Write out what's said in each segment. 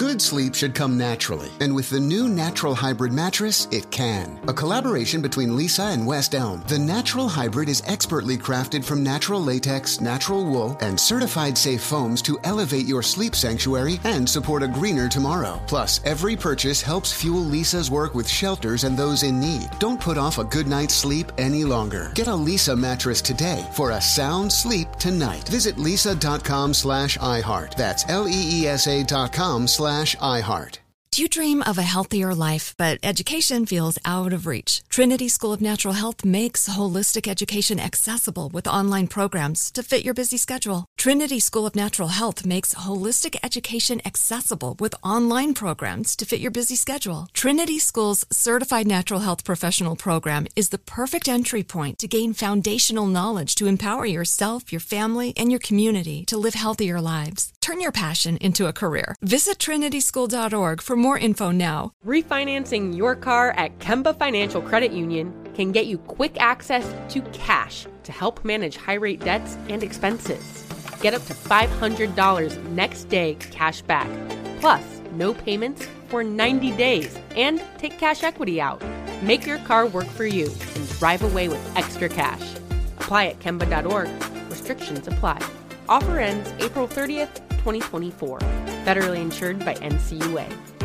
Good sleep should come naturally, and with the new Natural Hybrid mattress, it can. A collaboration between Leesa and West Elm, the Natural Hybrid is expertly crafted from natural latex, natural wool, and certified safe foams to elevate your sleep sanctuary and support a greener tomorrow. Plus, every purchase helps fuel Leesa's work with shelters and those in need. Don't put off a good night's sleep any longer. Get a Leesa mattress today for a sound sleep tonight. Visit leesa.com/iHeart. That's LEESA.com/iHeart. Do you dream of a healthier life, but education feels out of reach? Trinity School of Natural Health makes holistic education accessible with online programs to fit your busy schedule. Trinity School of Natural Health makes holistic education accessible with online programs to fit your busy schedule. Trinity School's Certified Natural Health Professional Program is the perfect entry point to gain foundational knowledge to empower yourself, your family, and your community to live healthier lives. Turn your passion into a career. Visit trinityschool.org for more info now. Refinancing your car at Kemba Financial Credit Union can get you quick access to cash to help manage high-rate debts and expenses. Get up to $500 next day cash back, plus no payments for 90 days, and take cash equity out. Make your car work for you and drive away with extra cash. Apply at Kemba.org. Restrictions apply. Offer ends April 30th, 2024. Federally insured by NCUA.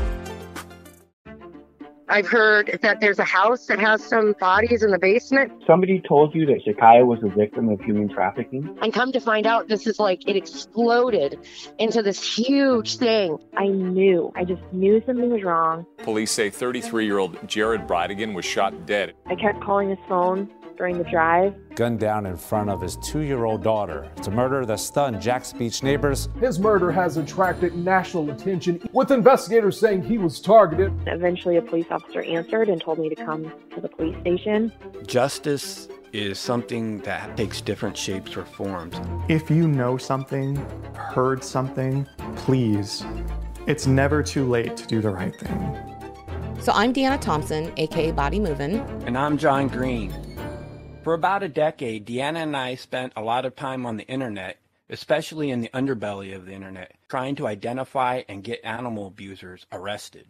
I've heard that there's a house that has some bodies in the basement. Somebody told you that Shakaya was a victim of human trafficking? And come to find out, this is like, it exploded into this huge thing. I just knew something was wrong. Police say 33-year-old Jared Bridegan was shot dead. I kept calling his phone during the drive. Gunned down in front of his 2-year-old daughter. It's a murder that stunned Jack's Beach neighbors. His murder has attracted national attention, with investigators saying he was targeted. Eventually, a police officer answered and told me to come to the police station. Justice is something that takes different shapes or forms. If you know something, heard something, please, it's never too late to do the right thing. So I'm Deanna Thompson, aka Body Movin'. And I'm John Green. For about a decade, Deanna and I spent a lot of time on the internet, especially in the underbelly of the internet, trying to identify and get animal abusers arrested.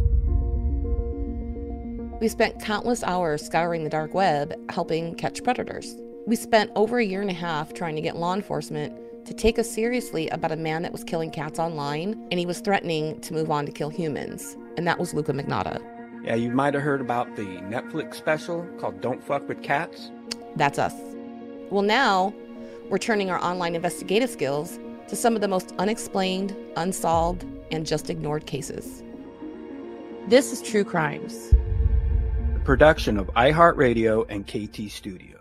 We spent countless hours scouring the dark web, helping catch predators. We spent over a year and a half trying to get law enforcement to take us seriously about a man that was killing cats online, and he was threatening to move on to kill humans, and that was Luka Magnotta. Yeah, you might have heard about the Netflix special called Don't Fuck with Cats. That's us. Well, now we're turning our online investigative skills to some of the most unexplained, unsolved, and just ignored cases. This is True Crimes, A production of iHeartRadio and KT Studios.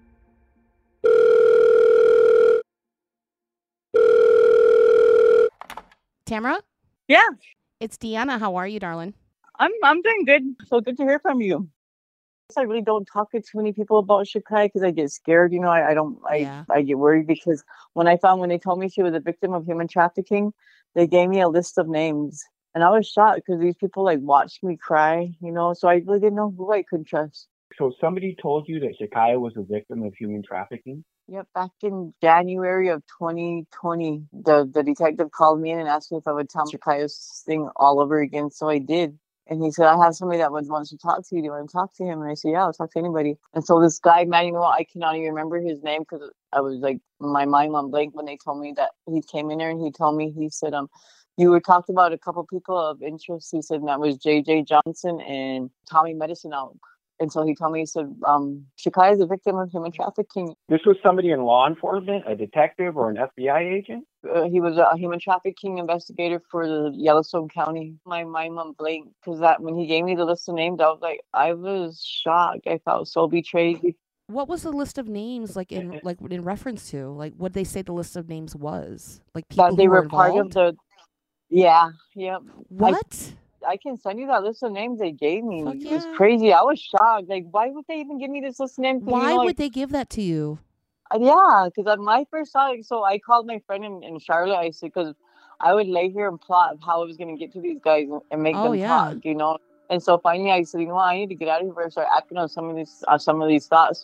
Tamara? Yeah. It's Deanna. How are you, darling? I'm doing good. So good to hear from you. I really don't talk to too many people about Shakai because I get scared. You know, I get worried because when they told me she was a victim of human trafficking, they gave me a list of names. And I was shocked because these people like watched me cry, you know, so I really didn't know who I could trust. So somebody told you that Shakaya was a victim of human trafficking? Yep, back in January of 2020, the detective called me in and asked me if I would tell Shakaya's thing all over again. So I did. And he said, I have somebody that wants to talk to you. Do you want to talk to him? And I said, yeah, I'll talk to anybody. And so this guy, Manuel, I cannot even remember his name because I was like, my mind went blank when they told me that he came in there and he told me, he said, you were talked about a couple people of interest. He said, and that was J.J. Johnson and Tommy Medicine Out. And so he told me, he said, Shakai is a victim of human trafficking. This was somebody in law enforcement, a detective or an FBI agent? He was a human trafficking investigator for the Yellowstone County. My mind went blank because that when he gave me the list of names, I was shocked. I felt so betrayed. What was the list of names in reference to? Like, what did they say the list of names was? Like people that they who were involved? part of the. Yeah. Yep. What? I can send you that list of names they gave me. Fuck It was yeah. crazy. I was shocked. Like, why would they even give me this list of names? Why would they give that to you? Yeah, because when I first saw it, so I called my friend in Charlotte. I said, because I would lay here and plot of how I was going to get to these guys and make them talk, you know. And so finally, I said, you know what, I need to get out of here and start acting on some of these thoughts.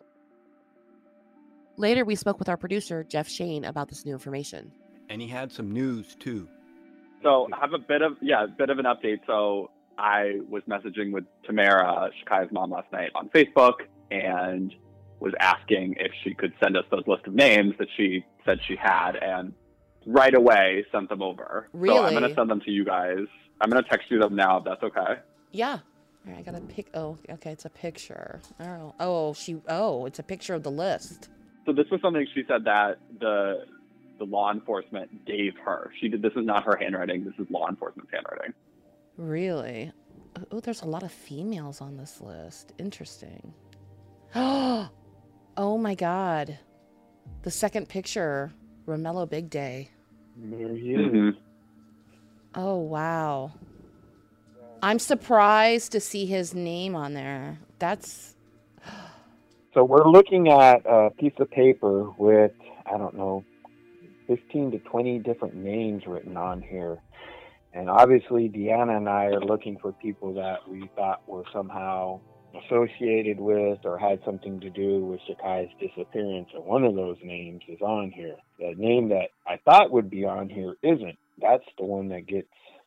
Later, we spoke with our producer, Jeff Shane, about this new information. And he had some news, too. So I have a bit of an update. So I was messaging with Tamara, Shakai's mom, last night on Facebook and was asking if she could send us those list of names that she said she had, and right away sent them over. Really? So I'm going to send them to you guys. I'm going to text you them now if that's okay. Yeah. All right, I got a pic. Oh, okay, it's a picture. Oh, it's a picture of the list. So this was something she said that the law enforcement gave her. This is not her handwriting. This is law enforcement's handwriting. Really? Oh, there's a lot of females on this list. Interesting. Oh my God. The second picture, Romello Big Day. There he is. Mm-hmm. Oh, wow. I'm surprised to see his name on there. That's... So we're looking at a piece of paper with, I don't know, 15 to 20 different names written on here. And obviously, Deanna and I are looking for people that we thought were somehow associated with or had something to do with Shakai's disappearance. And one of those names is on here. The name that I thought would be on here isn't. That's the one that gets,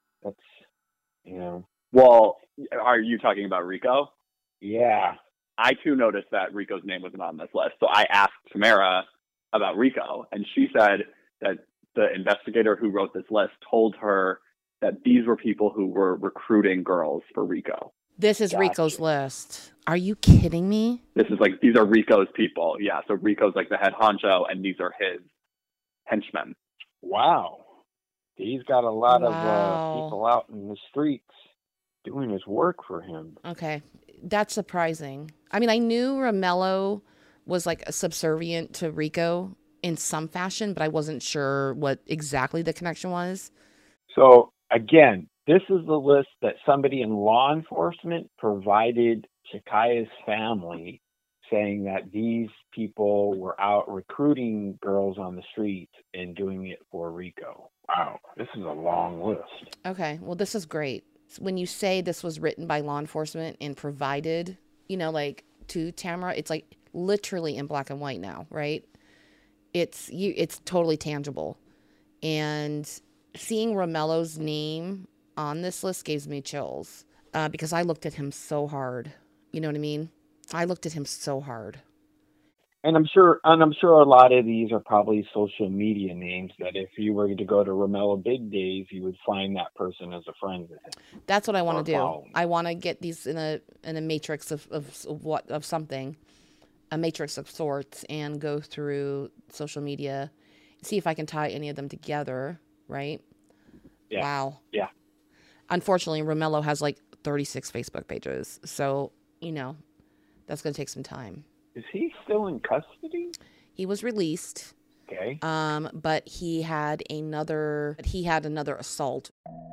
Well, are you talking about Rico? Yeah. I too noticed that Rico's name wasn't on this list. So I asked Tamara about Rico, and she said that the investigator who wrote this list told her that these were people who were recruiting girls for Rico. This is Rico's list. Are you kidding me? These are Rico's people. Yeah, so Rico's like the head honcho, and these are his henchmen. Wow. He's got a lot of people out in the streets doing his work for him. Okay. That's surprising. I mean, I knew Romello was like subservient to Rico in some fashion, but I wasn't sure what exactly the connection was. So, again, this is the list that somebody in law enforcement provided Shakai's family, saying that these people were out recruiting girls on the street and doing it for Rico. Wow, this is a long list. Okay, well, this is great. When you say this was written by law enforcement and provided, to Tamara, it's like literally in black and white now, right? It's totally tangible. And seeing Romello's name on this list gives me chills because I looked at him so hard. You know what I mean? I looked at him so hard. And I'm sure a lot of these are probably social media names that if you were to go to Romello Big Days, you would find that person as a friend with him. That's what I want to do. I want to get these in a matrix of something, a matrix of sorts, and go through social media, see if I can tie any of them together. Right? Yeah. Wow. Yeah. Unfortunately, Romello has like 36 Facebook pages, so that's going to take some time. Is he still in custody? He was released. Okay. But he had another assault.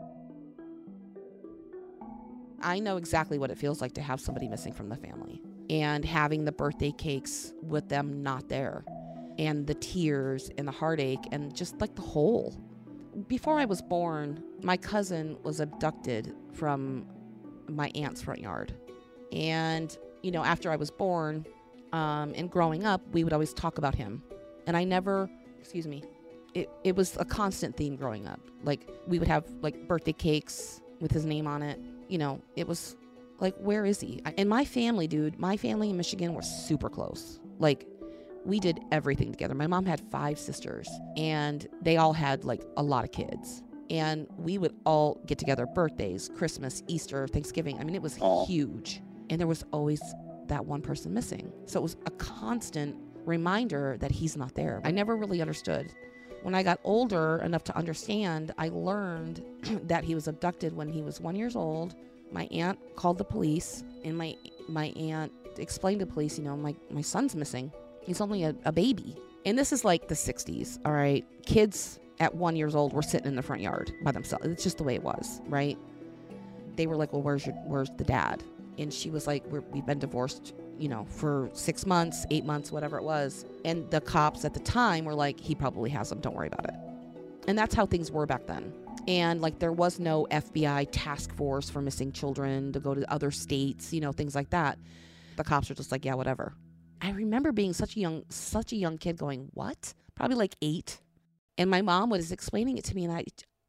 I know exactly what it feels like to have somebody missing from the family and having the birthday cakes with them not there and the tears and the heartache and just like the whole. Before I was born, my cousin was abducted from my aunt's front yard. And, after I was born, and growing up, we would always talk about him. And I never, it was a constant theme growing up. Like, we would have, like, birthday cakes with his name on it. It was, like, where is he? And my family in Michigan were super close. Like, we did everything together. My mom had 5 sisters, and they all had, like, a lot of kids. And we would all get together, birthdays, Christmas, Easter, Thanksgiving. I mean, it was huge. And there was always that one person missing. So it was a constant reminder that he's not there. I never really understood. When I got older enough to understand, I learned that he was abducted when he was 1 year old. My aunt called the police, and my aunt explained to police, my son's missing. He's only a baby. And this is like the 60s, all right? Kids at 1 year old were sitting in the front yard by themselves. It's just the way it was, right? They were like, well, where's the dad? And she was like, we've been divorced, for 6 months, 8 months, whatever it was. And the cops at the time were like, he probably has them. Don't worry about it. And that's how things were back then. And like, there was no FBI task force for missing children to go to other states, things like that. The cops were just like, yeah, whatever. I remember being such a young kid going, what? Probably like 8. And my mom was explaining it to me, and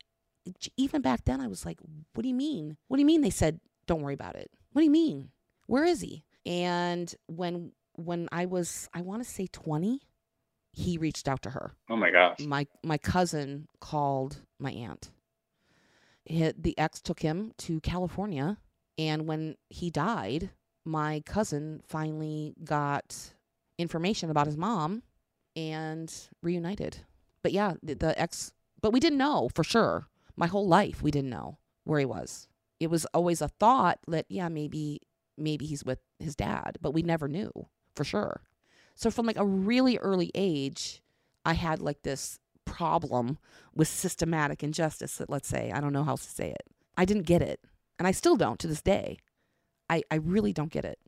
even back then, I was like, what do you mean? What do you mean? They said, don't worry about it. What do you mean? Where is he? And when I was, I want to say 20, he reached out to her. Oh my gosh. My cousin called my aunt. The ex took him to California, and when he died, my cousin finally got information about his mom and reunited. But yeah, the ex, but we didn't know for sure. My whole life, we didn't know where he was. It was always a thought that, yeah, maybe he's with his dad, but we never knew for sure. So from like a really early age, I had like this problem with systematic injustice, let's say. I don't know how else to say it. I didn't get it. And I still don't to this day. I really don't get it.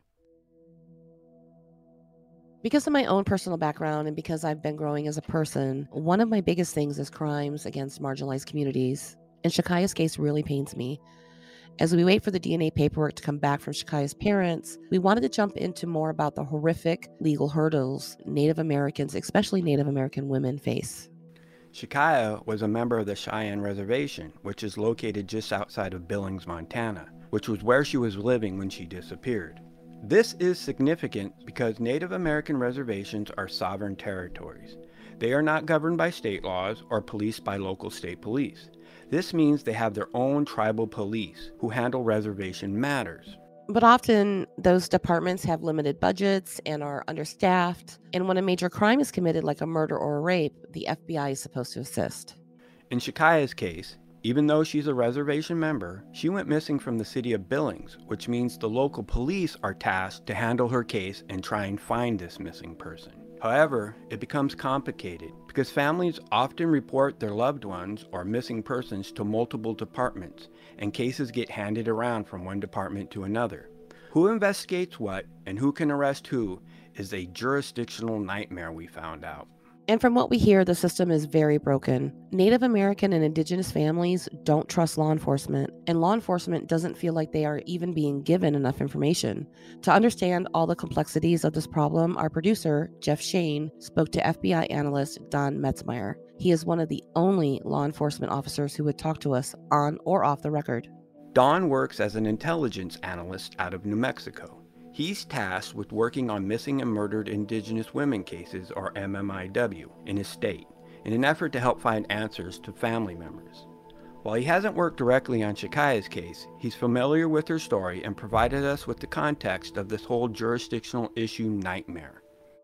Because of my own personal background and because I've been growing as a person, one of my biggest things is crimes against marginalized communities. And Shakaya's case really pains me. As we wait for the DNA paperwork to come back from Shakaya's parents, we wanted to jump into more about the horrific legal hurdles Native Americans, especially Native American women, face. Shakaya was a member of the Cheyenne Reservation, which is located just outside of Billings, Montana, which was where she was living when she disappeared. This is significant because Native American reservations are sovereign territories. They are not governed by state laws or policed by local state police. This means they have their own tribal police who handle reservation matters. But often those departments have limited budgets and are understaffed. And when a major crime is committed, like a murder or a rape, the FBI is supposed to assist. In Shakaya's case, even though she's a reservation member, she went missing from the city of Billings, which means the local police are tasked to handle her case and try and find this missing person. However, it becomes complicated because families often report their loved ones or missing persons to multiple departments, and cases get handed around from one department to another. Who investigates what and who can arrest who is a jurisdictional nightmare, we found out. And from what we hear, the system is very broken. Native American and Indigenous families don't trust law enforcement, and law enforcement doesn't feel like they are even being given enough information. To understand all the complexities of this problem, our producer, Jeff Shane, spoke to FBI analyst Don Metzmeyer. He is one of the only law enforcement officers who would talk to us on or off the record. Don works as an intelligence analyst out of New Mexico. He's tasked with working on missing and murdered Indigenous women cases, or MMIW, in his state, in an effort to help find answers to family members. While he hasn't worked directly on Shakaya's case, he's familiar with her story and provided us with the context of this whole jurisdictional issue nightmare.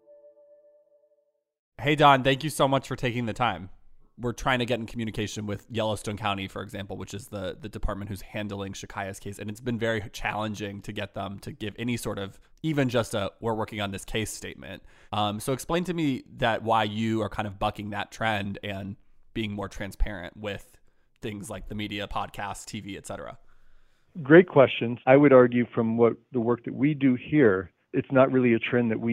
Hey Don, thank you so much for taking the time. We're trying to get in communication with Yellowstone County, for example, which is the department who's handling Shakaya's case. And it's been very challenging to get them to give any sort of, even just a, we're working on this case statement. So explain to me why you are kind of bucking that trend and being more transparent with things like the media, podcasts, TV, et cetera. Great questions. I would argue from the work that we do here, it's not really a trend that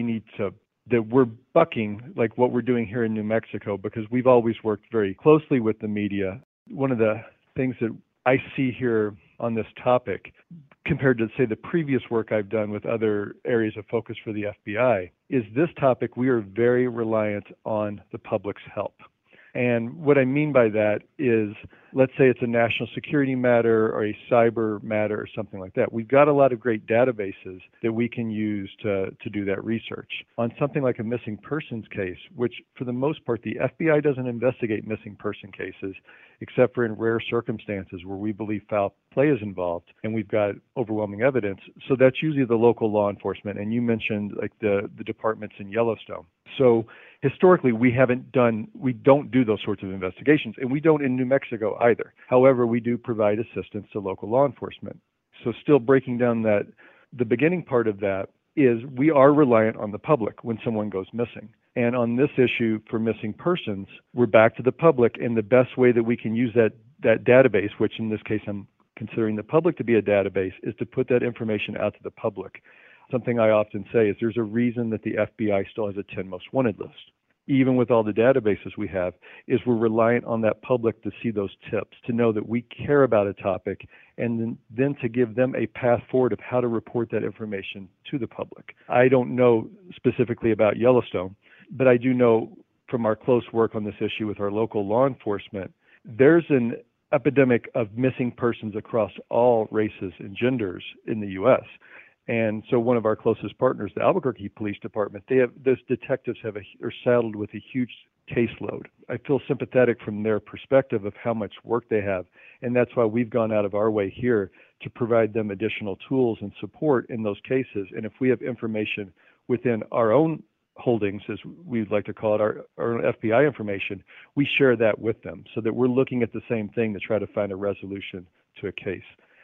we're bucking like what we're doing here in New Mexico, because we've always worked very closely with the media. One of the things that I see here on this topic, compared to, say, the previous work I've done with other areas of focus for the FBI, is this topic we are very reliant on the public's help. And what I mean by that is, let's say it's a national security matter or a cyber matter or something like that. We've got a lot of great databases that we can use to do that research. On something like a missing persons case, which for the most part, the FBI doesn't investigate missing person cases, except for in rare circumstances where we believe foul play is involved and we've got overwhelming evidence. So that's usually the local law enforcement. And you mentioned like the departments in Yellowstone. So historically, we don't do those sorts of investigations, and we don't in New Mexico either. However, we do provide assistance to local law enforcement. So still breaking down that, the beginning part of that is we are reliant on the public when someone goes missing. And on this issue for missing persons, we're back to the public, and the best way that we can use that database, which in this case I'm considering the public to be a database, is to put that information out to the public. Something I often say is there's a reason that the FBI still has a 10 most wanted list. Even with all the databases we have, is we're reliant on that public to see those tips, to know that we care about a topic, and then to give them a path forward of how to report that information to the public. I don't know specifically about Yellowstone, but I do know from our close work on this issue with our local law enforcement, there's an epidemic of missing persons across all races and genders in the U.S. And so one of our closest partners, the Albuquerque Police Department, those detectives are saddled with a huge caseload. I feel sympathetic from their perspective of how much work they have. And that's why we've gone out of our way here to provide them additional tools and support in those cases. And if we have information within our own holdings, as we'd like to call it, our FBI information, we share that with them so that we're looking at the same thing to try to find a resolution to a case.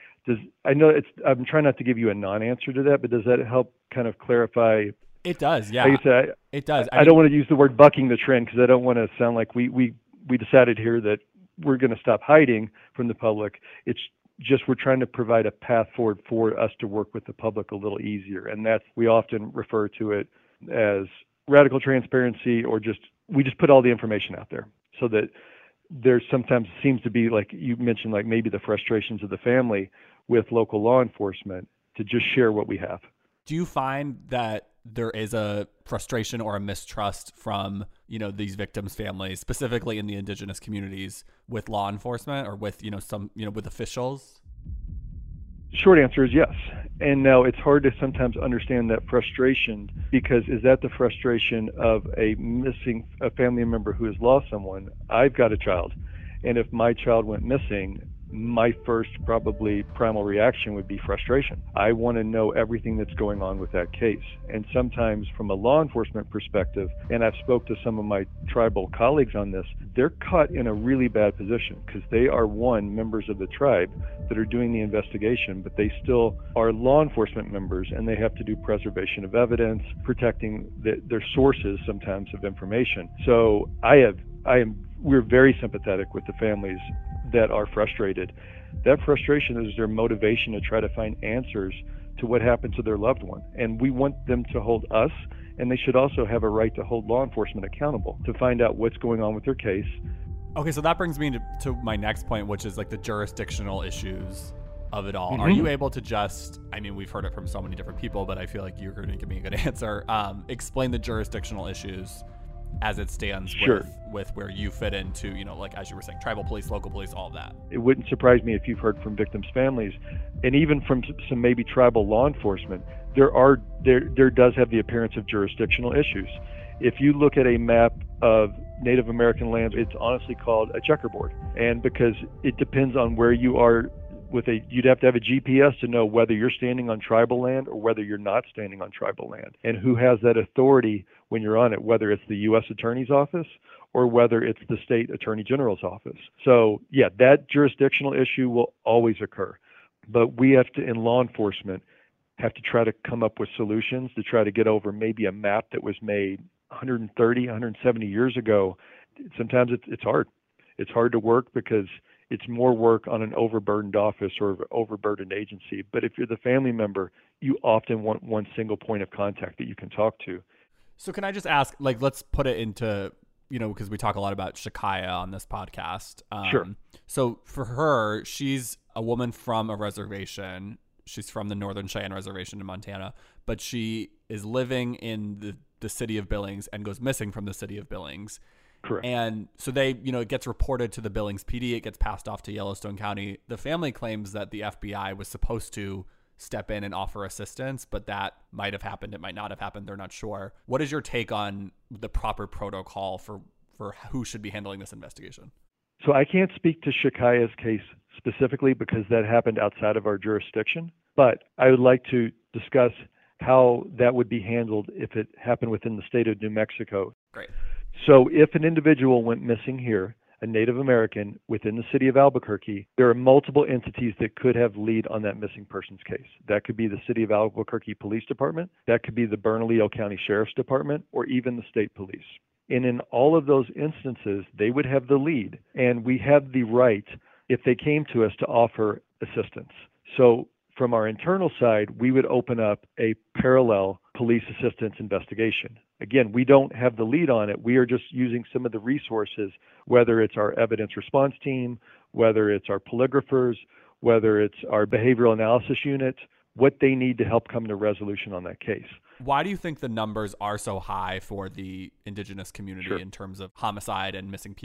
I'm trying not to give you a non-answer to that, but does that help kind of clarify? It does, yeah. It does. I don't want to use the word bucking the trend because I don't want to sound like we decided here that we're going to stop hiding from the public. It's just we're trying to provide a path forward for us to work with the public a little easier. And we often refer to it as radical transparency, or we just put all the information out there so that there sometimes seems to be, like you mentioned, like maybe the frustrations of the family with local law enforcement to just share what we have. Do you find that there is a frustration or a mistrust from, these victims' families, specifically in the indigenous communities, with law enforcement or with, with officials? Short answer is yes. And now it's hard to sometimes understand that frustration, because is that the frustration of a family member who has lost someone? I've got a child, and if my child went missing, my first probably primal reaction would be frustration. I want to know everything that's going on with that case. And sometimes from a law enforcement perspective, and I've spoke to some of my tribal colleagues on this, they're caught in a really bad position because they are members of the tribe that are doing the investigation, but they still are law enforcement members, and they have to do preservation of evidence, protecting their sources sometimes of information. So we're very sympathetic with the families that are frustrated. That frustration is their motivation to try to find answers to what happened to their loved one. And we want them to hold us, and they should also have a right to hold law enforcement accountable to find out what's going on with their case. Okay, so that brings me to my next point, which is like the jurisdictional issues of it all. Mm-hmm. Are you able to we've heard it from so many different people, but I feel like you're going to give me a good answer. Explain the jurisdictional issues as it stands with where you fit into, as you were saying, tribal police, local police, all of that. It wouldn't surprise me if you've heard from victims' families, and even from some maybe tribal law enforcement, there does have the appearance of jurisdictional issues. If you look at a map of Native American lands, it's honestly called a checkerboard. And because it depends on where you are you'd have to have a GPS to know whether you're standing on tribal land or whether you're not standing on tribal land, and who has that authority when you're on it, whether it's the U.S. Attorney's Office or whether it's the State Attorney General's office. So yeah, that jurisdictional issue will always occur, but we have to, in law enforcement, have to try to come up with solutions to try to get over maybe a map that was made 130, 170 years ago. Sometimes it's hard. It's hard to work because it's more work on an overburdened office or overburdened agency. But if you're the family member, you often want one single point of contact that you can talk to. So can I just ask, let's put it into, because we talk a lot about Shakaya on this podcast. Sure. So for her, she's a woman from a reservation. She's from the Northern Cheyenne Reservation in Montana, but she is living in the city of Billings and goes missing from the city of Billings. Correct. And so it gets reported to the Billings PD. It gets passed off to Yellowstone County. The family claims that the FBI was supposed to step in and offer assistance, but that might have happened. It might not have happened. They're not sure. What is your take on the proper protocol for who should be handling this investigation? So I can't speak to Shakaya's case specifically because that happened outside of our jurisdiction, but I would like to discuss how that would be handled if it happened within the state of New Mexico. Great. So if an individual went missing here, a Native American within the city of Albuquerque, there are multiple entities that could have lead on that missing person's case. That could be the city of Albuquerque Police Department, that could be the Bernalillo County Sheriff's Department, or even the state police. And in all of those instances, they would have the lead, and we have the right, if they came to us, to offer assistance. So from our internal side, we would open up a parallel police assistance investigation. Again, we don't have the lead on it. We are just using some of the resources, whether it's our evidence response team, whether it's our polygraphers, whether it's our behavioral analysis unit, what they need to help come to resolution on that case. Why do you think the numbers are so high for the indigenous community Sure. in terms of homicide and missing people?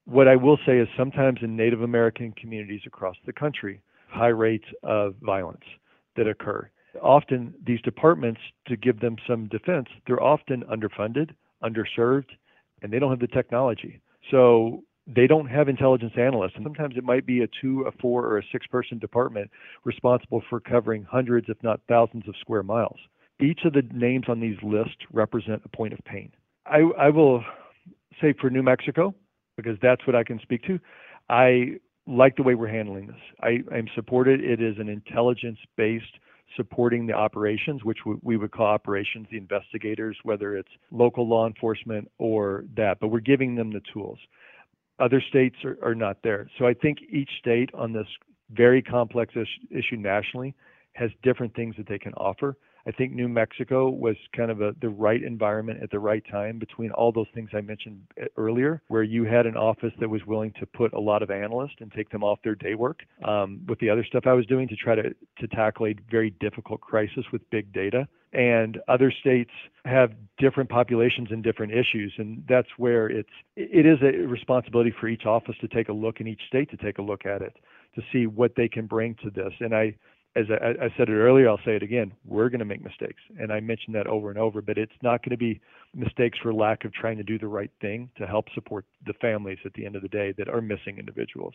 What I will say is sometimes in Native American communities across the country, high rates of violence that occur. Often these departments, to give them some defense, they're often underfunded, underserved, and they don't have the technology. So they don't have intelligence analysts. And sometimes it might be a 2, a 4, or a 6-person department responsible for covering hundreds, if not thousands of square miles. Each of the names on these lists represent a point of pain. I will say for New Mexico, because that's what I can speak to, I like the way we're handling this. I'm supported. It is an intelligence-based supporting the operations, which we would call operations, the investigators, whether it's local law enforcement or that, but we're giving them the tools. Other states are not there. So I think each state on this very complex issue nationally has different things that they can offer. I think New Mexico was kind of the right environment at the right time between all those things I mentioned earlier, where you had an office that was willing to put a lot of analysts and take them off their day work with the other stuff I was doing to try to tackle a very difficult crisis with big data. And other states have different populations and different issues, and that's where it is a responsibility for each office to take a look, and each state to take a look at it to see what they can bring to this. And as I said it earlier, I'll say it again, we're going to make mistakes. And I mentioned that over and over, but it's not going to be mistakes for lack of trying to do the right thing to help support the families at the end of the day that are missing individuals.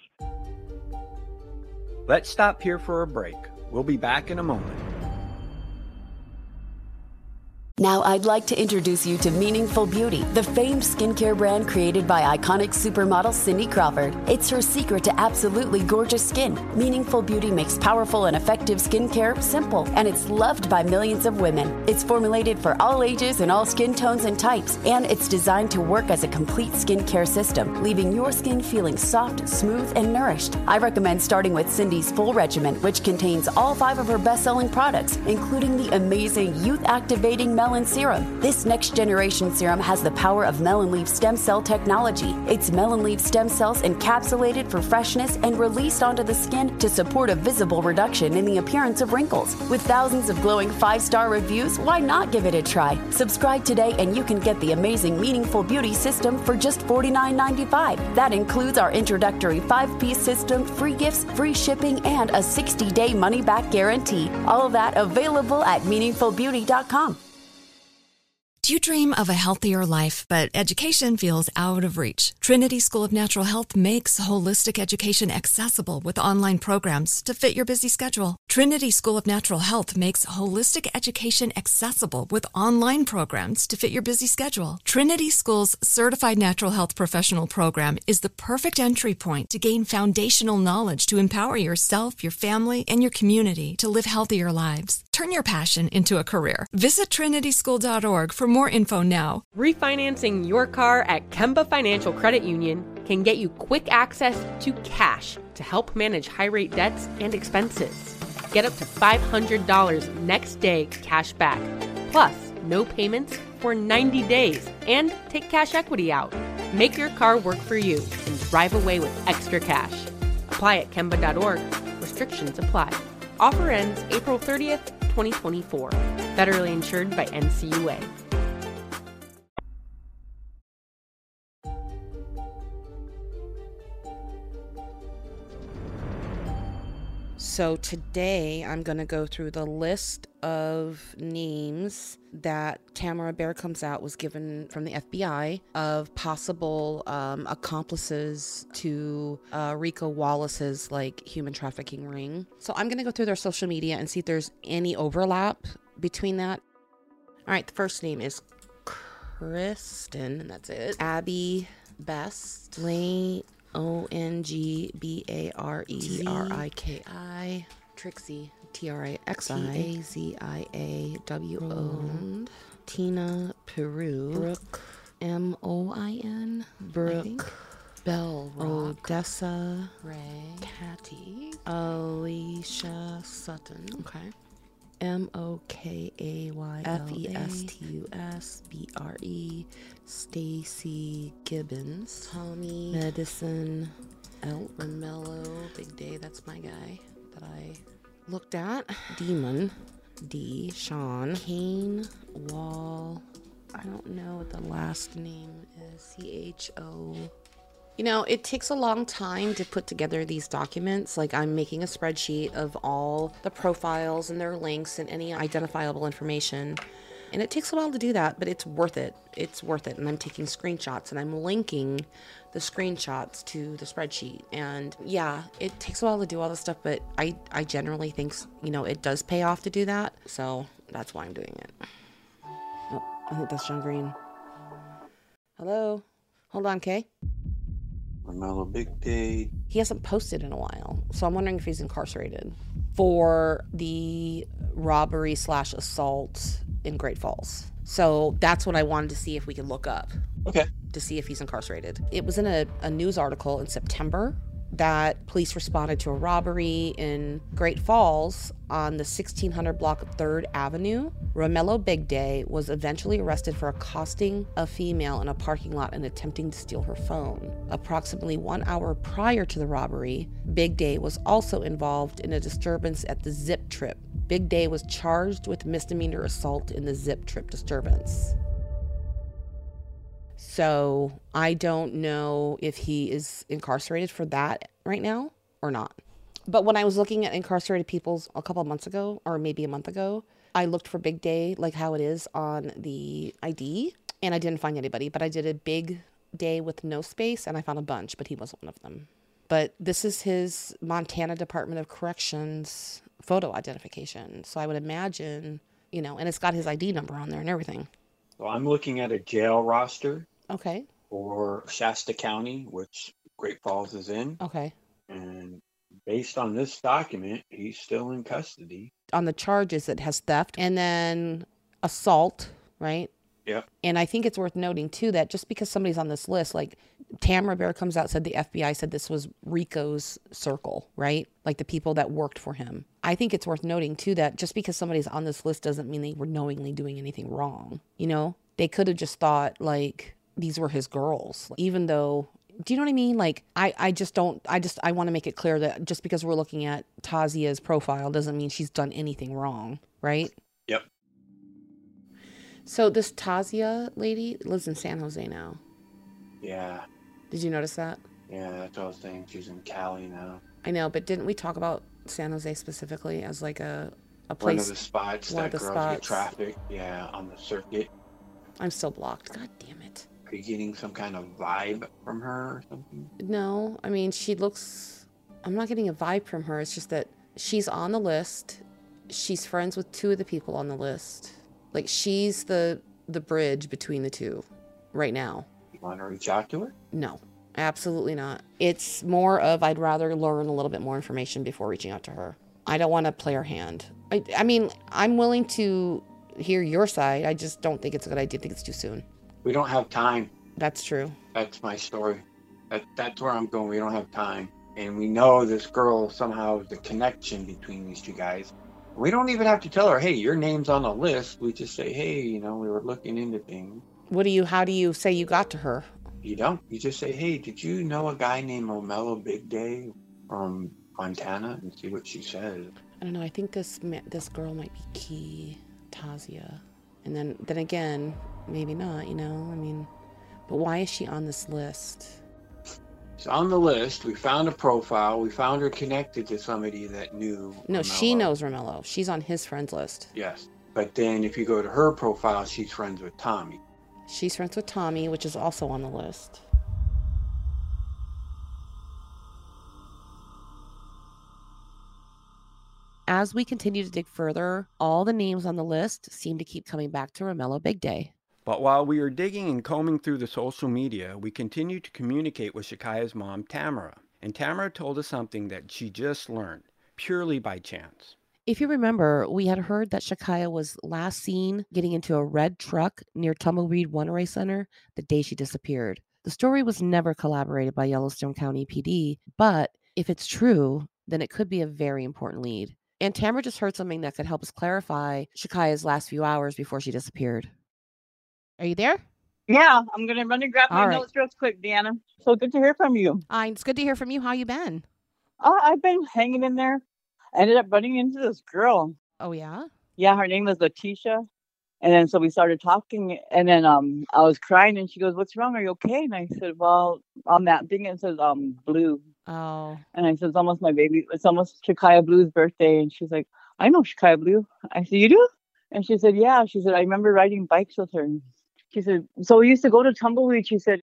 Let's stop here for a break. We'll be back in a moment. Now I'd like to introduce you to Meaningful Beauty, the famed skincare brand created by iconic supermodel Cindy Crawford. It's her secret to absolutely gorgeous skin. Meaningful Beauty makes powerful and effective skincare simple, and it's loved by millions of women. It's formulated for all ages and all skin tones and types, and it's designed to work as a complete skincare system, leaving your skin feeling soft, smooth, and nourished. I recommend starting with Cindy's full regimen, which contains all 5 of her best-selling products, including the amazing youth-activating Melon Serum. This next generation serum has the power of melon leaf stem cell technology. It's melon leaf stem cells encapsulated for freshness and released onto the skin to support a visible reduction in the appearance of wrinkles. With thousands of glowing 5-star reviews, why not give it a try? Subscribe today and you can get the amazing Meaningful Beauty system for just $49.95. That includes our introductory 5-piece system, free gifts, free shipping, and a 60-day money-back guarantee. All of that available at meaningfulbeauty.com. Do you dream of a healthier life, but education feels out of reach? Trinity School of Natural Health makes holistic education accessible with online programs to fit your busy schedule. Trinity School of Natural Health makes holistic education accessible with online programs to fit your busy schedule. Trinity School's Certified Natural Health Professional Program is the perfect entry point to gain foundational knowledge to empower yourself, your family, and your community to live healthier lives. Turn your passion into a career. Visit trinityschool.org for more info now. Refinancing your car at Kemba Financial Credit Union can get you quick access to cash to help manage high-rate debts and expenses. Get up to $500 next day cash back, plus no payments for 90 days, and take cash equity out. Make your car work for you and drive away with extra cash. Apply at Kemba.org. Restrictions apply. Offer ends April 30th, 2024. Federally insured by NCUA. So today I'm going to go through the list of names that Tamara Bear comes out was given from the FBI of possible accomplices to Rico Wallace's human trafficking ring. So I'm going to go through their social media and see if there's any overlap between that. All right, the first name is Kristen, and that's it. Abby Best, Lane ONGBARETRIKI, Trixie TRIXI Tina Peru, Brooke MOIN, Brooke Bell, Odessa Ray, Catty, Alicia Sutton, okay, MOKAYLA Stacy Gibbons, Tommy Medicine Elk, Romello, Big Day, that's my guy that I looked at, Demon D, Sean, Kane Wall, I don't know what the last name is, CHO You know, it takes a long time to put together these documents. Like, I'm making a spreadsheet of all the profiles and their links and any identifiable information. And it takes a while to do that, but it's worth it. It's worth it. And I'm taking screenshots and I'm linking the screenshots to the spreadsheet. And yeah, it takes a while to do all this stuff, but I generally think, you know, it does pay off to do that. So that's why I'm doing it. Oh, I think that's John Green. Hello? Hold on, Kay. Romello Big Day. He hasn't posted in a while, so I'm wondering if he's incarcerated for the robbery/assault in Great Falls. So that's what I wanted to see if we could look up. Okay. To see if he's incarcerated. It was in a news article in September that police responded to a robbery in Great Falls on the 1600 block of 3rd Avenue. Romello Big Day was eventually arrested for accosting a female in a parking lot and attempting to steal her phone. Approximately 1 hour prior to the robbery, Big Day was also involved in a disturbance at the Zip Trip. Big Day was charged with misdemeanor assault in the Zip Trip disturbance. So I don't know if he is incarcerated for that right now or not. But when I was looking at incarcerated people a couple of months ago, or maybe a month ago, I looked for Big Day, like how it is on the ID, and I didn't find anybody. But I did a Big Day with no space, and I found a bunch, but he wasn't one of them. But this is his Montana Department of Corrections photo identification. So I would imagine, you know, and it's got his ID number on there and everything. So I'm looking at a jail roster. Okay. For Shasta County, which Great Falls is in. Okay. And based on this document, he's still in custody. On the charges, it has theft and then assault, right? Yeah. And I think it's worth noting, too, that just because somebody's on this list, like Tamara Bear comes out, said the FBI said this was Rico's circle, right? Like the people that worked for him. I think it's worth noting, too, that just because somebody's on this list doesn't mean they were knowingly doing anything wrong. You know, they could have just thought, like, these were his girls, even though, do you know what I mean? Like, I want to make it clear that just because we're looking at Tazia's profile doesn't mean she's done anything wrong, right? Yep. So this Tazia lady lives in San Jose now. Yeah. Did you notice that? Yeah, that's what I was saying. She's in Cali now. I know, but didn't we talk about San Jose specifically as like a place? One of the spots that girls get trafficked, yeah, on the circuit. I'm still blocked. God damn it. Are you getting some kind of vibe from her or something? No, I mean, I'm not getting a vibe from her. It's just that she's on the list. She's friends with 2 of the people on the list. Like, she's the bridge between the 2 right now. You want to reach out to her? No, absolutely not. It's more of I'd rather learn a little bit more information before reaching out to her. I don't want to play her hand. I mean, I'm willing to hear your side. I just don't think it's a good idea. I think it's too soon. We don't have time. That's true. That's my story. That's where I'm going. We don't have time. And we know this girl somehow is the connection between these 2 guys. We don't even have to tell her, hey, your name's on the list. We just say, hey, you know, we were looking into things. How do you say you got to her? You don't. You just say, hey, did you know a guy named Romello Big Day from Montana? And see what she says. I don't know. I think this girl might be key, Tazia. And then again, maybe not, you know? I mean, but why is she on this list? She's on the list. We found a profile. We found her connected to somebody that knew No, Romello. She knows Romello. She's on his friends list. Yes. But then if you go to her profile, she's friends with Tommy. She's friends with Tommy, which is also on the list. As we continue to dig further, all the names on the list seem to keep coming back to Romello Big Day. But while we were digging and combing through the social media, we continued to communicate with Shakaya's mom, Tamara. And Tamara told us something that she just learned, purely by chance. If you remember, we had heard that Shakaya was last seen getting into a red truck near Tumbleweed One-Way Center the day she disappeared. The story was never collaborated by Yellowstone County PD, but if it's true, then it could be a very important lead. And Tamara just heard something that could help us clarify Shakaya's last few hours before she disappeared. Are you there? Yeah, I'm going to run and grab my notes real quick, Deanna. So good to hear from you. It's good to hear from you. How you been? I've been hanging in there. I ended up running into this girl. Oh, yeah? Yeah, her name was Letitia. And then so we started talking, and then I was crying, and she goes, "What's wrong? Are you okay?" And I said, "Well, on that thing it says Blue." Oh. And I said, "It's almost my baby. It's almost Shakaya Blue's birthday." And she's like, "I know Shakaya Blue." I said, "You do?" And she said, "Yeah." She said, "I remember riding bikes with her." She said, "So we used to go to Tumbleweed." She said.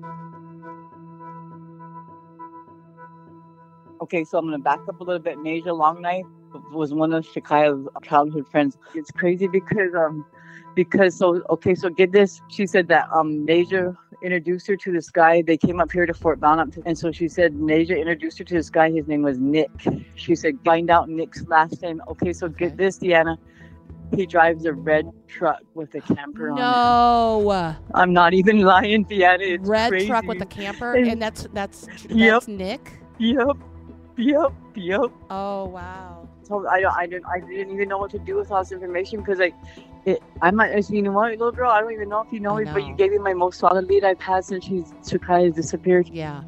Okay, so I'm going to back up a little bit. Nasia Longknife was one of Shakaya's childhood friends. It's crazy because so get this. She said that Nasia introduced her to this guy. They came up here to Fort Belknap, and so she said Nasia introduced her to this guy. His name was Nick. She said, find out Nick's last name. Okay, so get this, Deanna. He drives a red truck with a camper on it. No. I'm not even lying, Deanna. It's red crazy. truck with a camper, and that's Yep. Nick. Yep. Oh wow. So I didn't even know what to do with all this information because I might say, you know what, little girl, I don't even know if you know it, but you gave me my most solid lead I've had since Shakaya disappeared. Yeah.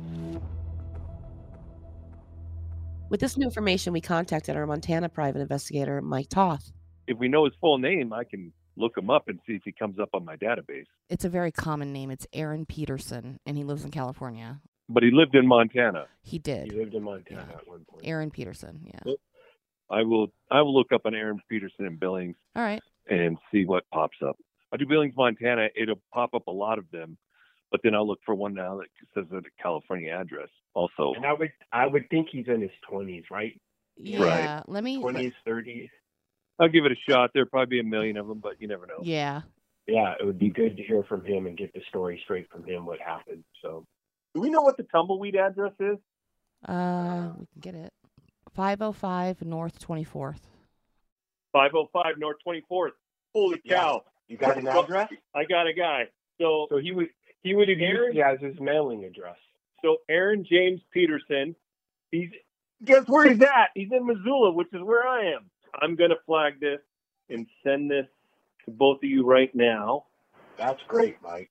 With this new information, we contacted our Montana private investigator, Mike Toth. If we know his full name, I can look him up and see if he comes up on my database. It's a very common name. It's Aaron Peterson, and he lives in California. But he lived in Montana. He did. He lived in Montana at one point. Aaron Peterson, yeah. Well, I will look up on Aaron Peterson in Billings. All right. And see what pops up. I do Billings, Montana. It'll pop up a lot of them, but then I'll look for one now that says a California address also. And I would think he's in his 20s, right? Yeah. Right. Let me 20s, 30s. I'll give it a shot. There'll probably be a million of them, but you never know. Yeah. Yeah, it would be good to hear from him and get the story straight from him, what happened. So, do we know what the Tumbleweed address is? We can get it. 505 North 24th. 505 North 24th. Holy cow! You got an address? I got a guy. So he would have Aaron has his mailing address. So Aaron James Peterson, guess where he's at? He's in Missoula, which is where I am. I'm gonna flag this and send this to both of you right now. That's great, Mike.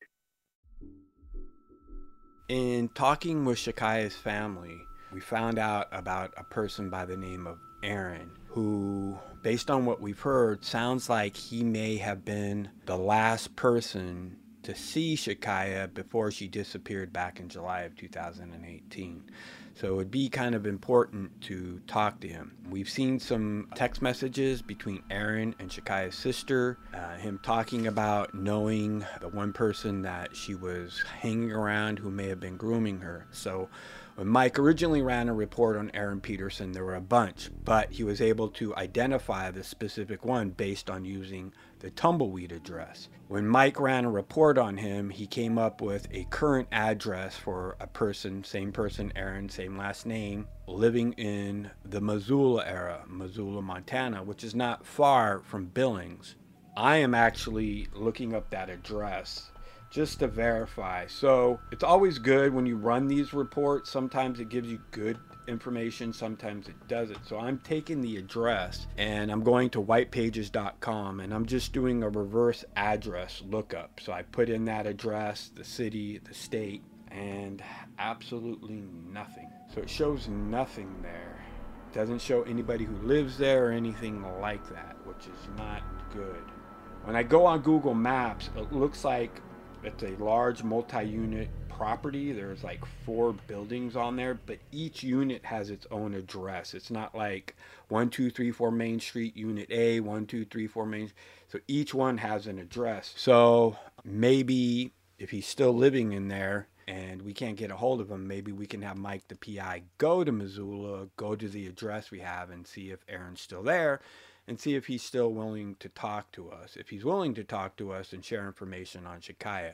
In talking with Shakaya's family, we found out about a person by the name of Aaron, who, based on what we've heard, sounds like he may have been the last person to see Shakaya before she disappeared back in July of 2018. So it would be kind of important to talk to him. We've seen some text messages between Aaron and Shakaya's sister, him talking about knowing the one person that she was hanging around who may have been grooming her. So when Mike originally ran a report on Aaron Peterson, there were a bunch, but he was able to identify the specific one based on using the Tumbleweed address. When Mike ran a report on him, he came up with a current address for a person, same person, Aaron, same last name, living in the Missoula area, Missoula, Montana, which is not far from Billings. I am actually looking up that address just to verify. So it's always good when you run these reports. Sometimes it gives you good information, sometimes it doesn't. So I'm taking the address and I'm going to whitepages.com and I'm just doing a reverse address lookup. So I put in that address, the city, the state, and absolutely nothing. So it shows nothing there. It doesn't show anybody who lives there or anything like that, which is not good. When I go on Google Maps, it looks like it's a large multi-unit property. There's like 4 buildings on there, but each unit has its own address. It's not like 1234 Main Street, Unit A, 1234 Main. So each one has an address. So maybe if he's still living in there and we can't get a hold of him, maybe we can have Mike, the PI, go to Missoula, go to the address we have and see if Aaron's still there and see if he's still willing to talk to us. If he's willing to talk to us and share information on Shakaya.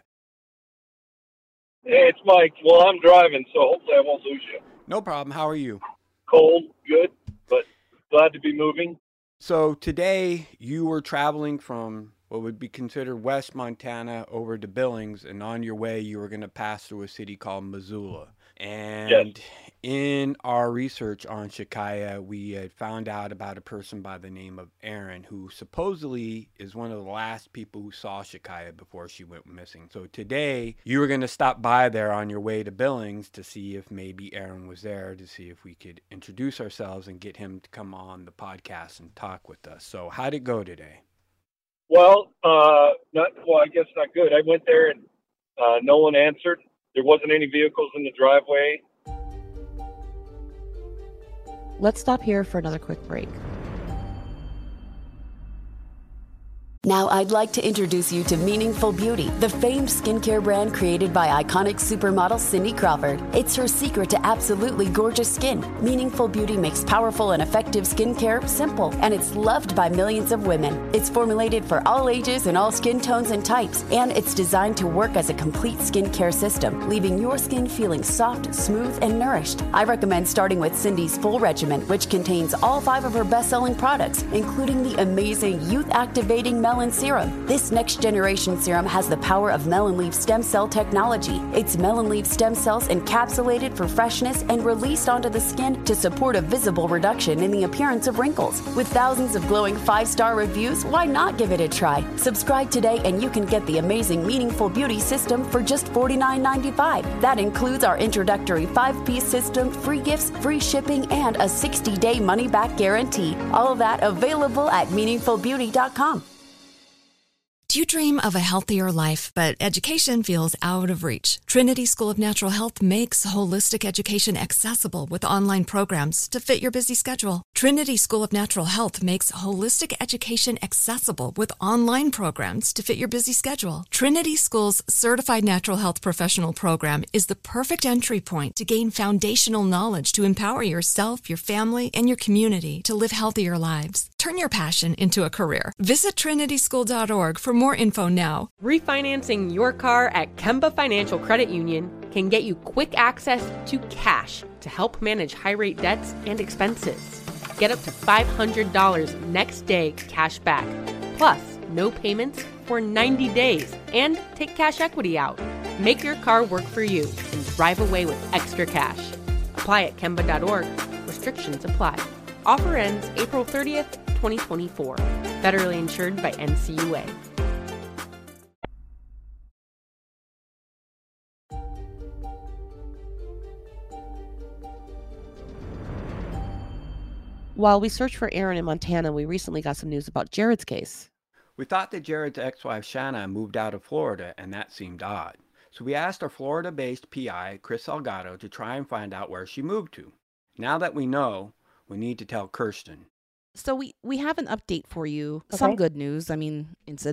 Hey, it's Mike. Well, I'm driving, so hopefully I won't lose you. No problem. How are you? Cold, good, but glad to be moving. So today you were traveling from what would be considered West Montana over to Billings, and on your way you were going to pass through a city called Missoula. And in our research on Shakaya, we had found out about a person by the name of Aaron, who supposedly is one of the last people who saw Shakaya before she went missing. So today, you were going to stop by there on your way to Billings to see if maybe Aaron was there, to see if we could introduce ourselves and get him to come on the podcast and talk with us. So how'd it go today? Well, I guess not good. I went there and no one answered. There wasn't any vehicles in the driveway. Let's stop here for another quick break. Now I'd like to introduce you to Meaningful Beauty, the famed skincare brand created by iconic supermodel Cindy Crawford. It's her secret to absolutely gorgeous skin. Meaningful Beauty makes powerful and effective skincare simple, and it's loved by millions of women. It's formulated for all ages and all skin tones and types, and it's designed to work as a complete skincare system, leaving your skin feeling soft, smooth, and nourished. I recommend starting with Cindy's full regimen, which contains all 5 of her best-selling products, including the amazing youth-activating Melon Serum. This next-generation serum has the power of melon leaf stem cell technology. It's melon leaf stem cells encapsulated for freshness and released onto the skin to support a visible reduction in the appearance of wrinkles. With thousands of glowing 5-star reviews, why not give it a try? Subscribe today and you can get the amazing Meaningful Beauty system for just $49.95. That includes our introductory 5-piece system, free gifts, free shipping, and a 60-day money-back guarantee. All of that available at meaningfulbeauty.com. Do you dream of a healthier life, but education feels out of reach? Trinity School of Natural Health makes holistic education accessible with online programs to fit your busy schedule. Trinity School of Natural Health makes holistic education accessible with online programs to fit your busy schedule. Trinity School's Certified Natural Health Professional Program is the perfect entry point to gain foundational knowledge to empower yourself, your family, and your community to live healthier lives. Turn your passion into a career. Visit trinityschool.org for more info now. Refinancing your car at Kemba Financial Credit Union can get you quick access to cash to help manage high-rate debts and expenses. Get up to $500 next day cash back, plus no payments for 90 days, and take cash equity out. Make your car work for you and drive away with extra cash. Apply at Kemba.org. Restrictions apply. Offer ends April 30th, 2024. Federally insured by NCUA. While we search for Aaron in Montana, we recently got some news about Jared's case. We thought that Jared's ex-wife Shanna moved out of Florida, and that seemed odd. So we asked our Florida-based PI, Chris Salgado, to try and find out where she moved to. Now that we know, we need to tell Kirsten. So we have an update for you. Okay. Some good news. I mean, it's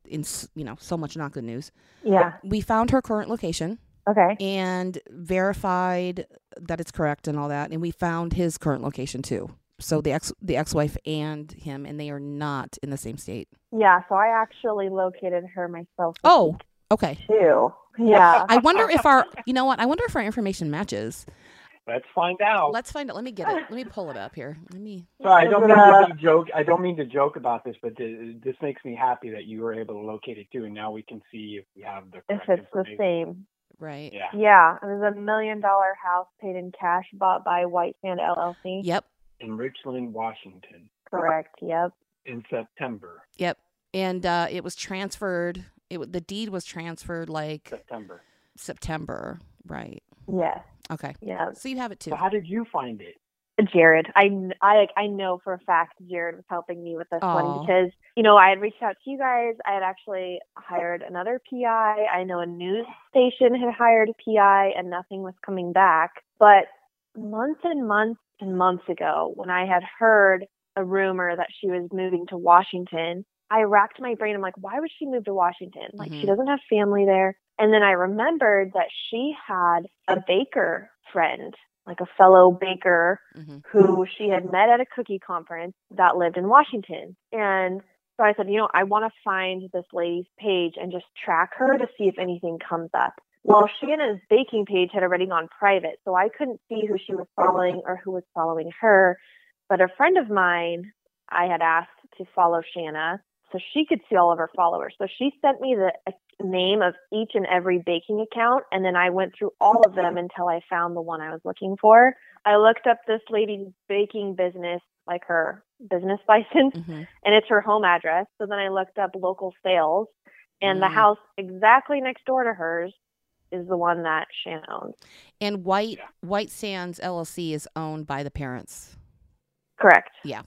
so much not good news. Yeah. We found her current location. Okay. And verified that it's correct and all that. And we found his current location too. So the ex-wife and him, and they are not in the same state. Yeah, so I actually located her myself. Oh, okay. Too. Yeah. I wonder if our information matches. Let's find out. Let's find out. Let me get it. Let me pull it up here. Sorry, I don't mean to joke. I don't mean to joke about this, but this makes me happy that you were able to locate it too, and now we can see if we have the correct If it's the information. same. Right. Yeah. Yeah, it was $1 million house paid in cash bought by White Sand LLC. Yep. In Richland, Washington. Correct. Yep. In September. Yep. And it was transferred. The deed was transferred like September. Right. Yes. Okay. Yeah. So you have it too. So how did you find it? Jared. I know for a fact Jared was helping me with this one because, I had reached out to you guys. I had actually hired another PI. I know a news station had hired a PI and nothing was coming back. But months and months and months ago, when I had heard a rumor that she was moving to Washington, I racked my brain. I'm like, why would she move to Washington? Like, she doesn't have family there. And then I remembered that she had a baker friend, like a fellow baker who she had met at a cookie conference that lived in Washington. And so I said, I want to find this lady's page and just track her to see if anything comes up. Well, Shanna's baking page had already gone private, so I couldn't see who she was following or who was following her. But a friend of mine, I had asked to follow Shanna so she could see all of her followers. So she sent me the name of each and every baking account, and then I went through all of them until I found the one I was looking for. I looked up this lady's baking business, like her business license, and it's her home address. So then I looked up local sales, and the house exactly next door to hers is the one that Shanna owns. And White Sands LLC is owned by the parents. Correct. Yeah. Yeah.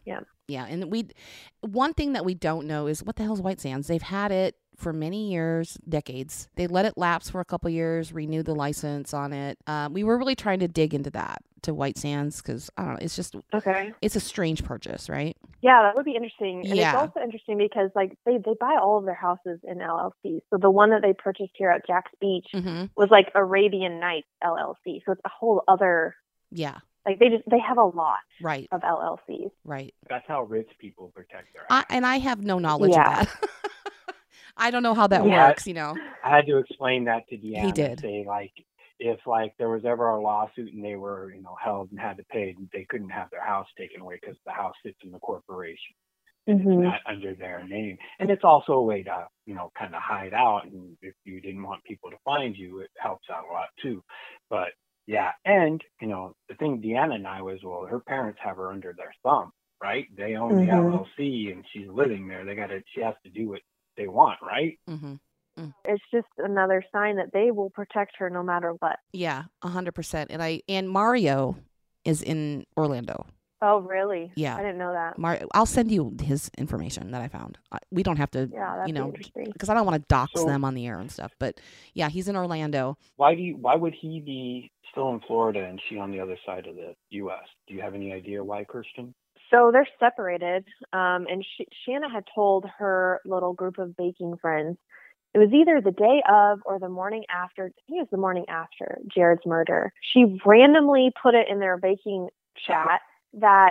Yeah, and one thing that we don't know is what the hell is White Sands? They've had it for many years, decades. They let it lapse for a couple years, renewed the license on it. We were really trying to dig into that, to White Sands, because I don't know, it's just it's a strange purchase, right? Yeah, that would be interesting. And Yeah. it's also interesting because like they buy all of their houses in LLC. So the one that they purchased here at Jack's Beach was like Arabian Nights LLC. So it's a whole other like they have a lot of LLCs. Right. That's how rich people protect their And I have no knowledge of Yeah. that. I don't know how that Yeah. works, you know. I had to explain that to Deanna. He did. Say like, if like there was ever a lawsuit and they were, held and had to pay, they couldn't have their house taken away because the house sits in the corporation. It's not under their name. And it's also a way to, kind of hide out. And if you didn't want people to find you, it helps out a lot too. But yeah. And, the thing Deanna and I was, well, her parents have her under their thumb, right? They own the LLC and she's living there. She has to do what they want, right? It's just another sign that they will protect her no matter what. Yeah, 100%. And Mario is in Orlando. Oh, really? Yeah. I didn't know that. I'll send you his information that I found. We don't have to, that'd be interesting. because I don't want to dox them on the air and stuff. But yeah, he's in Orlando. Why would he be still in Florida and she on the other side of the U.S.? Do you have any idea why, Kirsten? So they're separated, and Shanna had told her little group of baking friends, it was either the day of or the morning after, I think it was the morning after Jared's murder. She randomly put it in their baking chat that,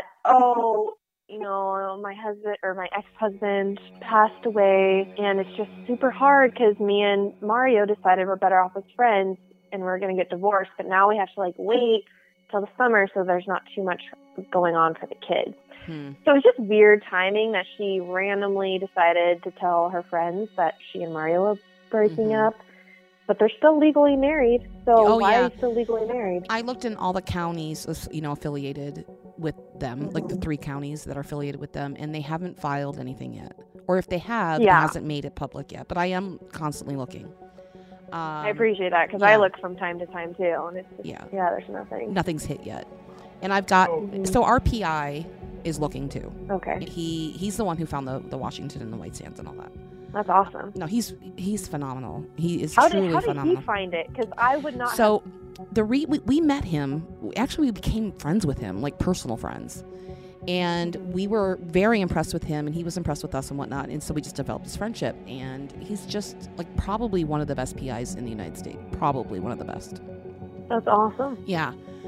my husband or my ex-husband passed away, and it's just super hard because me and Mario decided we're better off as friends and we're going to get divorced, but now we have to wait till the summer so there's not too much going on for the kids. So it's just weird timing that she randomly decided to tell her friends that she and Mario are breaking up, but they're still legally married. So why are you still legally married? I looked in all the counties, affiliated with them, like the 3 counties that are affiliated with them, and they haven't filed anything yet. Or if they have, it hasn't made it public yet. But I am constantly looking. I appreciate that because I look from time to time too, and it's just, there's nothing. Nothing's hit yet. And I've got so our PI is looking too. Okay. He's the one who found the Washington and the White Sands and all that. That's awesome. No, he's phenomenal. He is truly phenomenal. How did he find it? Because I would not. So we met him. Actually, we became friends with him, like personal friends. And we were very impressed with him, and he was impressed with us and whatnot. And so we just developed this friendship. And he's just probably one of the best PIs in the United States. Probably one of the best. That's awesome. Yeah.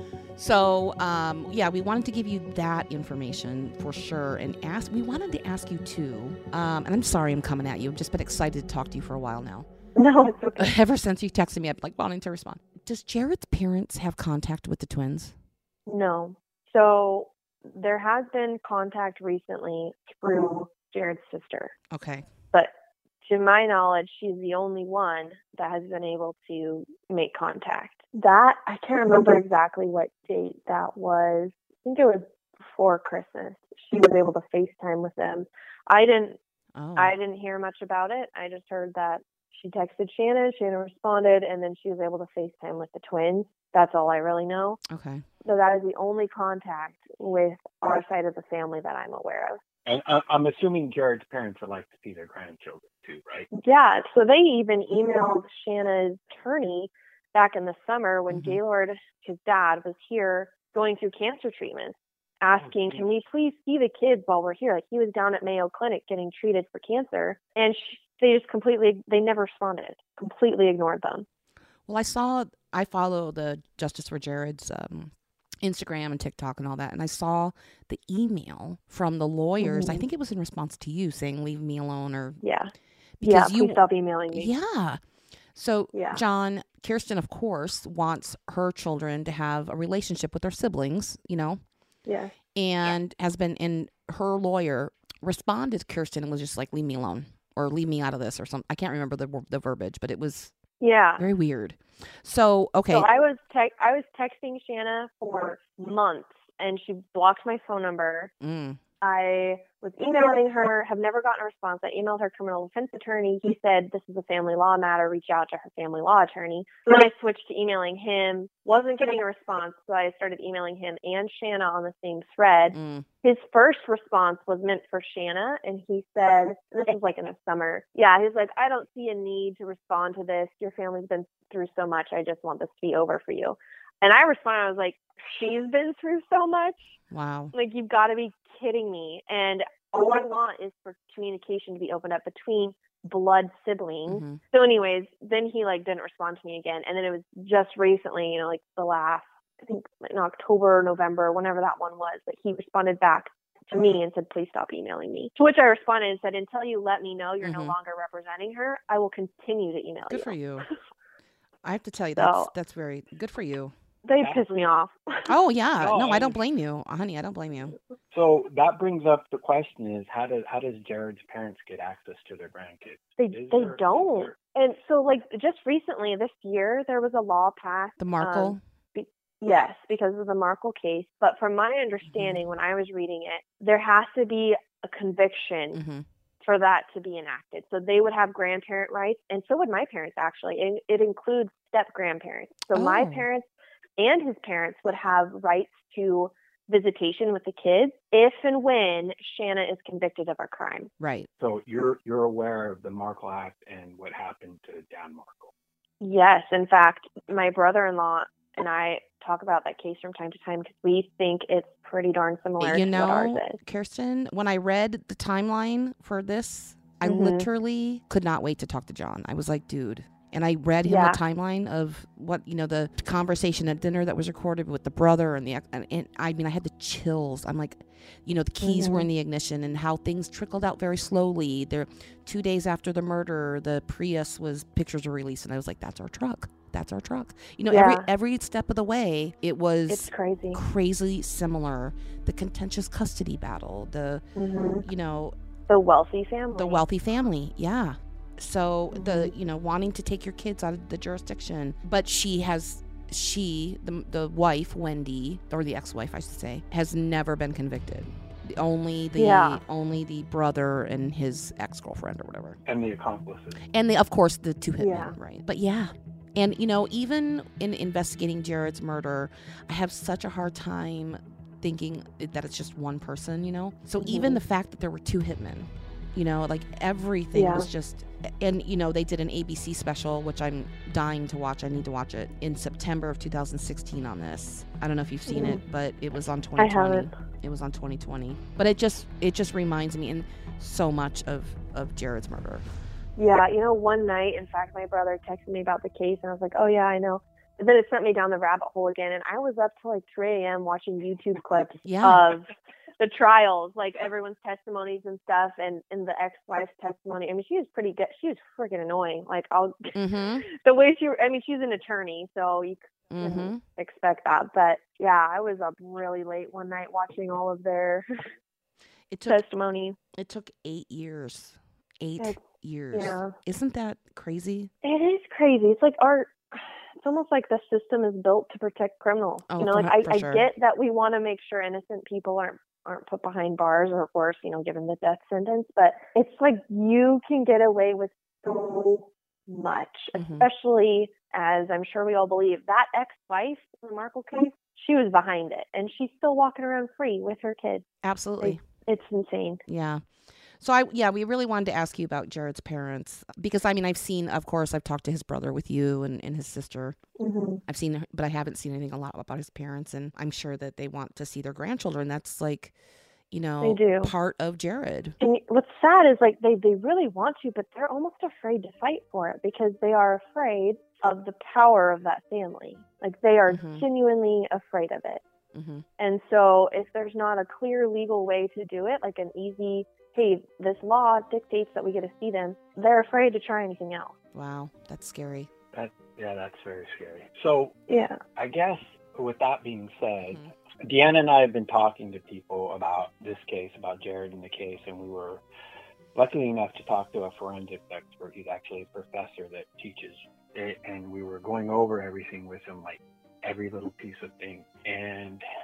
So, we wanted to give you that information for sure. And we wanted to ask you too, and I'm sorry I'm coming at you. I've just been excited to talk to you for a while now. No, it's okay. Ever since you texted me, I'm wanting to respond. Does Jared's parents have contact with the twins? No. So there has been contact recently through Jared's sister. Okay. But to my knowledge, she's the only one that has been able to make contact. That, I can't remember exactly what date that was. I think it was before Christmas. She was able to FaceTime with them. I didn't hear much about it. I just heard that she texted Shanna responded, and then she was able to FaceTime with the twins. That's all I really know. Okay. So that is the only contact with our side of the family that I'm aware of. And I'm assuming Jared's parents would like to see their grandchildren too, right? Yeah, so they even emailed Shanna's attorney back in the summer when Gaylord, his dad, was here going through cancer treatments, asking, can we please see the kids while we're here? He was down at Mayo Clinic getting treated for cancer, and they never responded, completely ignored them. Well, I follow the Justice for Jared's Instagram and TikTok and all that, and I saw the email from the lawyers. I think it was in response to you saying, leave me alone, or... Yeah. Because please stop emailing me. Yeah. So, John, Kirsten, of course, wants her children to have a relationship with their siblings, Yeah. And has been, and her lawyer responded to Kirsten and was just like, leave me alone, or leave me out of this, or something. I can't remember the verbiage, but it was very weird. So, okay. So I was texting Shanna for months, and she blocked my phone number. I was emailing her, have never gotten a response. I emailed her criminal defense attorney. He said, this is a family law matter. Reach out to her family law attorney. Then I switched to emailing him. Wasn't getting a response, so I started emailing him and Shanna on the same thread. His first response was meant for Shanna, and he said, this was like in the summer. Yeah, he's like, I don't see a need to respond to this. Your family's been through so much. I just want this to be over for you. And I responded, I was like, she's been through so much. Wow. Like, you've got to be kidding me. And all I want is for communication to be opened up between blood siblings. So anyways, then he like didn't respond to me again. And then it was just recently, you know, like the last, I think in October, November, whenever that one was, that he responded back to me and said, please stop emailing me. To which I responded and said, until you let me know you're no longer representing her, I will continue to email you. Good for you. I have to tell you, So- that's very good for you. They piss me off. Oh, yeah. No, No, I and- don't blame you. Honey, I don't blame you. So that brings up the question: is how does Jared's parents get access to their grandkids? They don't. And so, like, just recently this year, there was a law passed. The Markle? Yes, because of the Markle case. But from my understanding, when I was reading it, there has to be a conviction for that to be enacted. So they would have grandparent rights, and so would my parents, actually. And it includes step-grandparents. So my parents and his parents would have rights to visitation with the kids if and when Shanna is convicted of a crime. Right. So you're aware of the Markle Act and what happened to Dan Markle. Yes. In fact, my brother-in-law and I talk about that case from time to time because we think it's pretty darn similar You to what ours know, is. Kirsten, when I read the timeline for this, I literally could not wait to talk to John. I was like, dude. And I read him Yeah. the timeline of what, you know, the conversation at dinner that was recorded with the brother and and I mean, I had the chills. I'm like, you know, the keys were in the ignition and how things trickled out very slowly. There, 2 days after the murder, the Prius pictures were released, and I was like, that's our truck. That's our truck. You know, Yeah. every step of the way, it's crazy. Crazy similar. The contentious custody battle, you know, the wealthy family. The wealthy family, yeah. So the, you know, wanting to take your kids out of the jurisdiction, but the wife, Wendy, or the ex-wife, I should say, has never been convicted. Only the brother and his ex-girlfriend or whatever. And the accomplices. And of course, the two hitmen, Yeah. right? But yeah. And, you know, even in investigating Jared's murder, I have such a hard time thinking that it's just one person, you know? So even the fact that there were two hitmen, you know, like everything was just, and, you know, they did an ABC special, which I'm dying to watch. I need to watch it in September of 2016 on this. I don't know if you've seen it, but it was on 2020. I haven't. It was on 2020. But it just reminds me so much of Jared's murder. Yeah, you know, one night, in fact, my brother texted me about the case, and I was like, oh, yeah, I know. And then it sent me down the rabbit hole again, and I was up till like 3 a.m. watching YouTube clips of the trials, like everyone's testimonies and stuff, and the ex-wife's testimony. I mean, she was pretty good. She was freaking annoying. Like, the way she's an attorney, so you couldn't expect that. But yeah, I was up really late one night watching all of their testimony. It took 8 years. 8 years. Yeah. Isn't that crazy? It is crazy. It's like it's almost like the system is built to protect criminals. Oh, you know, like I sure. get that we want to make sure innocent people aren't put behind bars or worse, you know, given the death sentence. But it's like you can get away with so much, especially as I'm sure we all believe that ex-wife in the Markle case, she was behind it, and she's still walking around free with her kids. Absolutely. It's insane. Yeah. So we really wanted to ask you about Jared's parents because I mean, I've talked to his brother with you and his sister. I've seen, but I haven't seen anything a lot about his parents, and I'm sure that they want to see their grandchildren. That's like, you know, they do. Part of Jared. And what's sad is like they really want to, but they're almost afraid to fight for it because they are afraid of the power of that family. Like they are genuinely afraid of it. And so if there's not a clear legal way to do it, like an easy, hey, this law dictates that we get to see them, they're afraid to try anything else. Wow, that's scary. That's very scary. So yeah, I guess with that being said, Deanna and I have been talking to people about this case, about Jared and the case, and we were lucky enough to talk to a forensics expert. He's actually a professor that teaches it, and we were going over everything with him, like every little piece of thing. And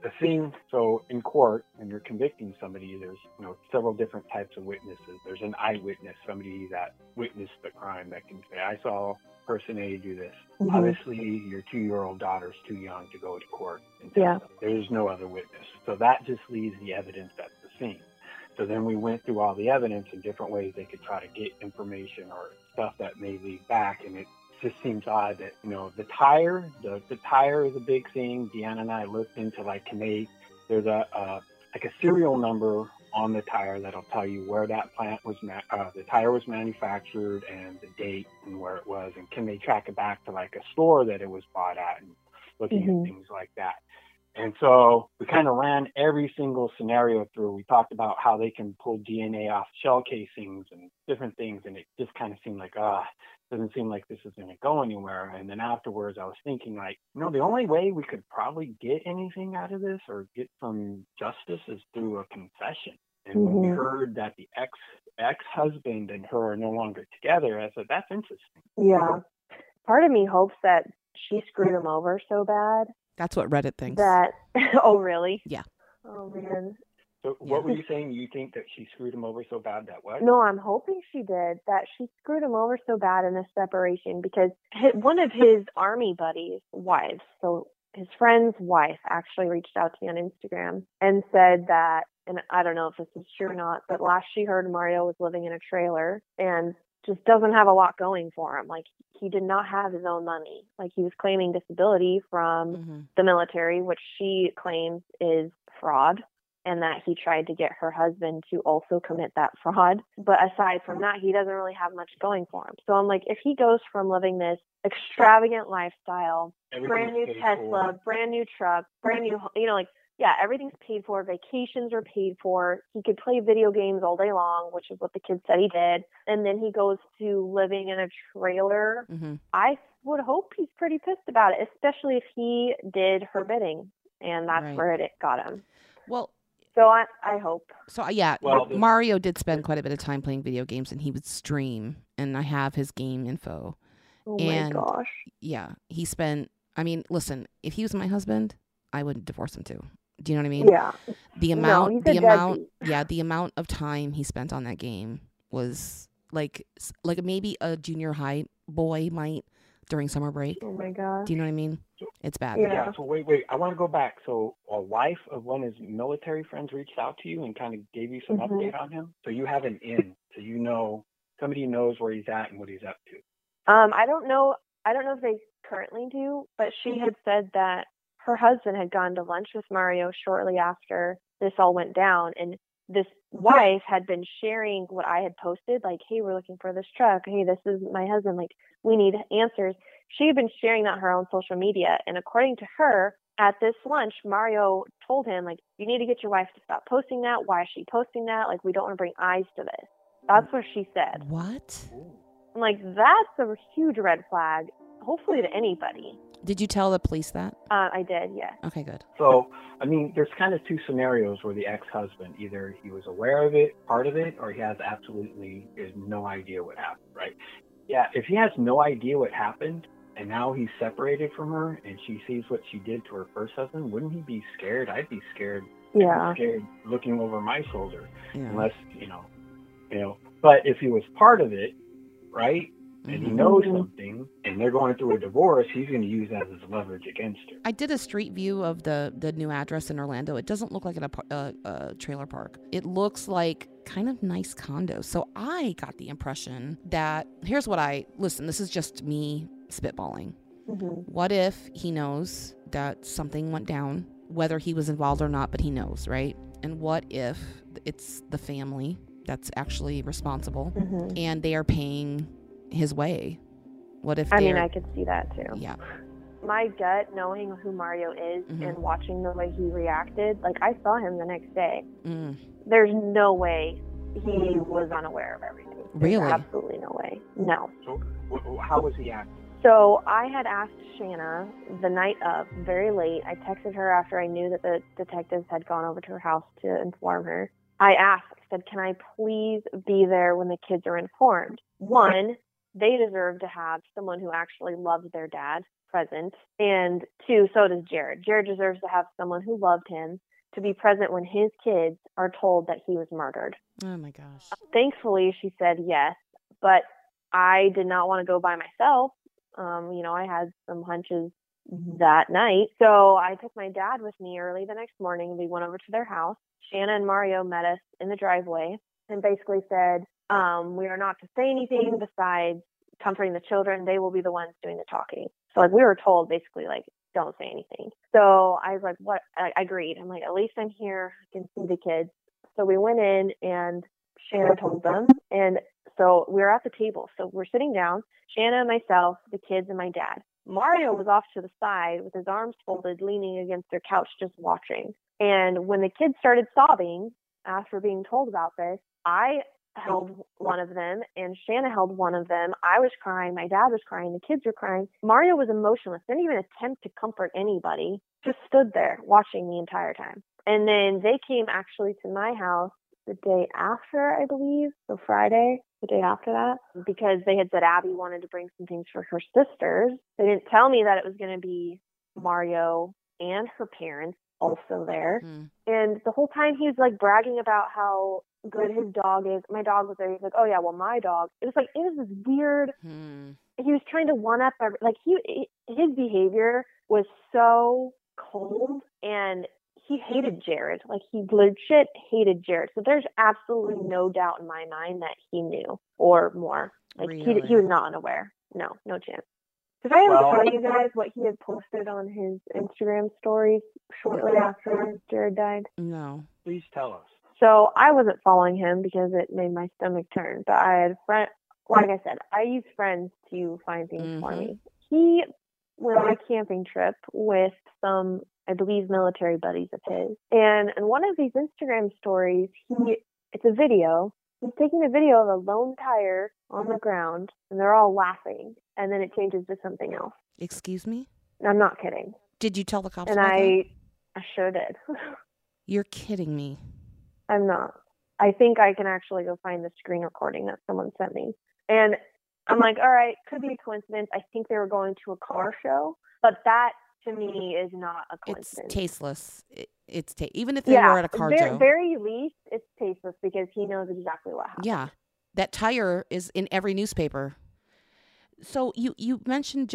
the thing, so in court, when you're convicting somebody, there's several different types of witnesses. There's an eyewitness, somebody that witnessed the crime that can say, I saw person A do this. Mm-hmm. Obviously, your 2-year-old daughter's too young to go to court and tell them. There's no other witness. So that just leaves the evidence at the scene. So then we went through all the evidence in different ways they could try to get information or stuff that may lead back, and it just seems odd that, the tire is a big thing. Deanna and I looked into, there's a serial number on the tire that'll tell you where that plant was, the tire was manufactured and the date and where it was, and can they track it back to a store that it was bought at, and looking at things like that. And so we kind of ran every single scenario through. We talked about how they can pull DNA off shell casings and different things, and it just kind of seemed like, doesn't seem like this is going to go anywhere. And then afterwards, I was thinking, the only way we could probably get anything out of this or get some justice is through a confession. And when we heard that the ex-husband and her are no longer together, I said, that's interesting. Yeah. Part of me hopes that she screwed him over so bad. That's what Reddit thinks. Oh, really? Yeah. Oh, man. So what were you saying? You think that she screwed him over so bad that what? No, I'm hoping she did, that she screwed him over so bad in this separation because one of his army buddies' wives, so his friend's wife, actually reached out to me on Instagram and said that, and I don't know if this is true or not, but last she heard, Mario was living in a trailer and just doesn't have a lot going for him. He did not have his own money. He was claiming disability from the military, which she claims is fraud, and that he tried to get her husband to also commit that fraud. But aside from that, he doesn't really have much going for him. So I'm like, if he goes from living this extravagant lifestyle, brand new Tesla, brand new truck, brand new, everything's paid for. Vacations are paid for. He could play video games all day long, which is what the kid said he did. And then he goes to living in a trailer. I would hope he's pretty pissed about it, especially if he did her bidding. And that's where it got him. Well, so I hope. So, Mario did spend quite a bit of time playing video games, and he would stream. And I have his game info. Oh, my gosh. Yeah. Listen, if he was my husband, I wouldn't divorce him too. Do you know what I mean? Yeah. The amount of time he spent on that game was like maybe a junior high boy might during summer break. Oh my God. Do you know what I mean? It's bad. Yeah. So wait. I want to go back. So a wife of one of his military friends reached out to you and kind of gave you some update on him. So you have an in. So somebody knows where he's at and what he's up to. I don't know if they currently do, but she had said that her husband had gone to lunch with Mario shortly after this all went down, and this wife had been sharing what I had posted, hey, we're looking for this truck. Hey, this is my husband. We need answers. She had been sharing that on her own social media, and according to her, at this lunch, Mario told him, you need to get your wife to stop posting that. Why is she posting that? We don't want to bring eyes to this. That's what she said. What? I'm that's a huge red flag, hopefully to anybody. Did you tell the police that? I did, yes. Okay, good. So, there's kind of two scenarios where the ex-husband, either he was aware of it, part of it, or he has no idea what happened, right? Yeah, if he has no idea what happened, and now he's separated from her, and she sees what she did to her first husband, wouldn't he be scared? I'd be scared. Yeah. I'd be scared looking over my shoulder, unless, But if he was part of it, right? And he knows something, and they're going through a divorce, he's going to use that as leverage against her. I did a street view of the new address in Orlando. It doesn't look like a trailer park. It looks like kind of nice condos. So I got the impression that, listen, this is just me spitballing. What if he knows that something went down, whether he was involved or not, but he knows, right? And what if it's the family that's actually responsible and they are paying his way? What if I could see that too. Yeah. My gut, knowing who Mario is and watching the way he reacted, I saw him the next day. There's no way he was unaware of everything. Really? There's absolutely no way. No. So how was he acting? So I had asked Shanna the night of, very late. I texted her after I knew that the detectives had gone over to her house to inform her. I said, can I please be there when the kids are informed? One, they deserve to have someone who actually loves their dad present. And 2, so does Jared. Jared deserves to have someone who loved him to be present when his kids are told that he was murdered. Oh my gosh. Thankfully, she said yes, but I did not want to go by myself. I had some hunches that night. So I took my dad with me early the next morning. We went over to their house. Shanna and Mario met us in the driveway and basically said, we are not to say anything besides comforting the children. They will be the ones doing the talking. So we were told basically don't say anything. So I was like, what? I agreed. I'm like, at least I'm here. I can see the kids. So we went in and Shanna told them. And so we were at the table. So we're sitting down, Shanna, myself, the kids, and my dad. Mario was off to the side with his arms folded, leaning against their couch, just watching. And when the kids started sobbing after being told about this, I held one of them and Shanna held one of them. I was crying. My dad was crying. The kids were crying. Mario was emotionless. Didn't even attempt to comfort anybody. Just stood there watching the entire time. And then they came actually to my house the day after, I believe, so Friday, the day after that, because they had said Abby wanted to bring some things for her sisters. They didn't tell me that it was going to be Mario and her parents also there. And the whole time he was bragging about how good his dog is. My dog was there. He's like, oh yeah, well my dog. It was this weird. He was trying to one up. His behavior was so cold, and he hated Jared. He legit hated Jared. So there's absolutely no doubt in my mind that he knew or more. Really? He was not unaware. No chance. Did I ever tell you guys what he had posted on his Instagram stories shortly after Jared died? No. Please tell us. So I wasn't following him because it made my stomach turn. But I had like I said, I use friends to find things for me. He went on a camping trip with some, I believe, military buddies of his. And in one of these Instagram stories, it's a video. He's taking a video of a lone tire on the ground, and they're all laughing. And then it changes to something else. Excuse me? I'm not kidding. Did you tell the cops and about that? I sure did. You're kidding me. I'm not. I think I can actually go find the screen recording that someone sent me. And I'm like, all right, could be a coincidence. I think they were going to a car show, but that to me is not a coincidence. It's tasteless. Even if they were at a car show. Very least, it's tasteless because he knows exactly what happened. Yeah, that tire is in every newspaper. So you mentioned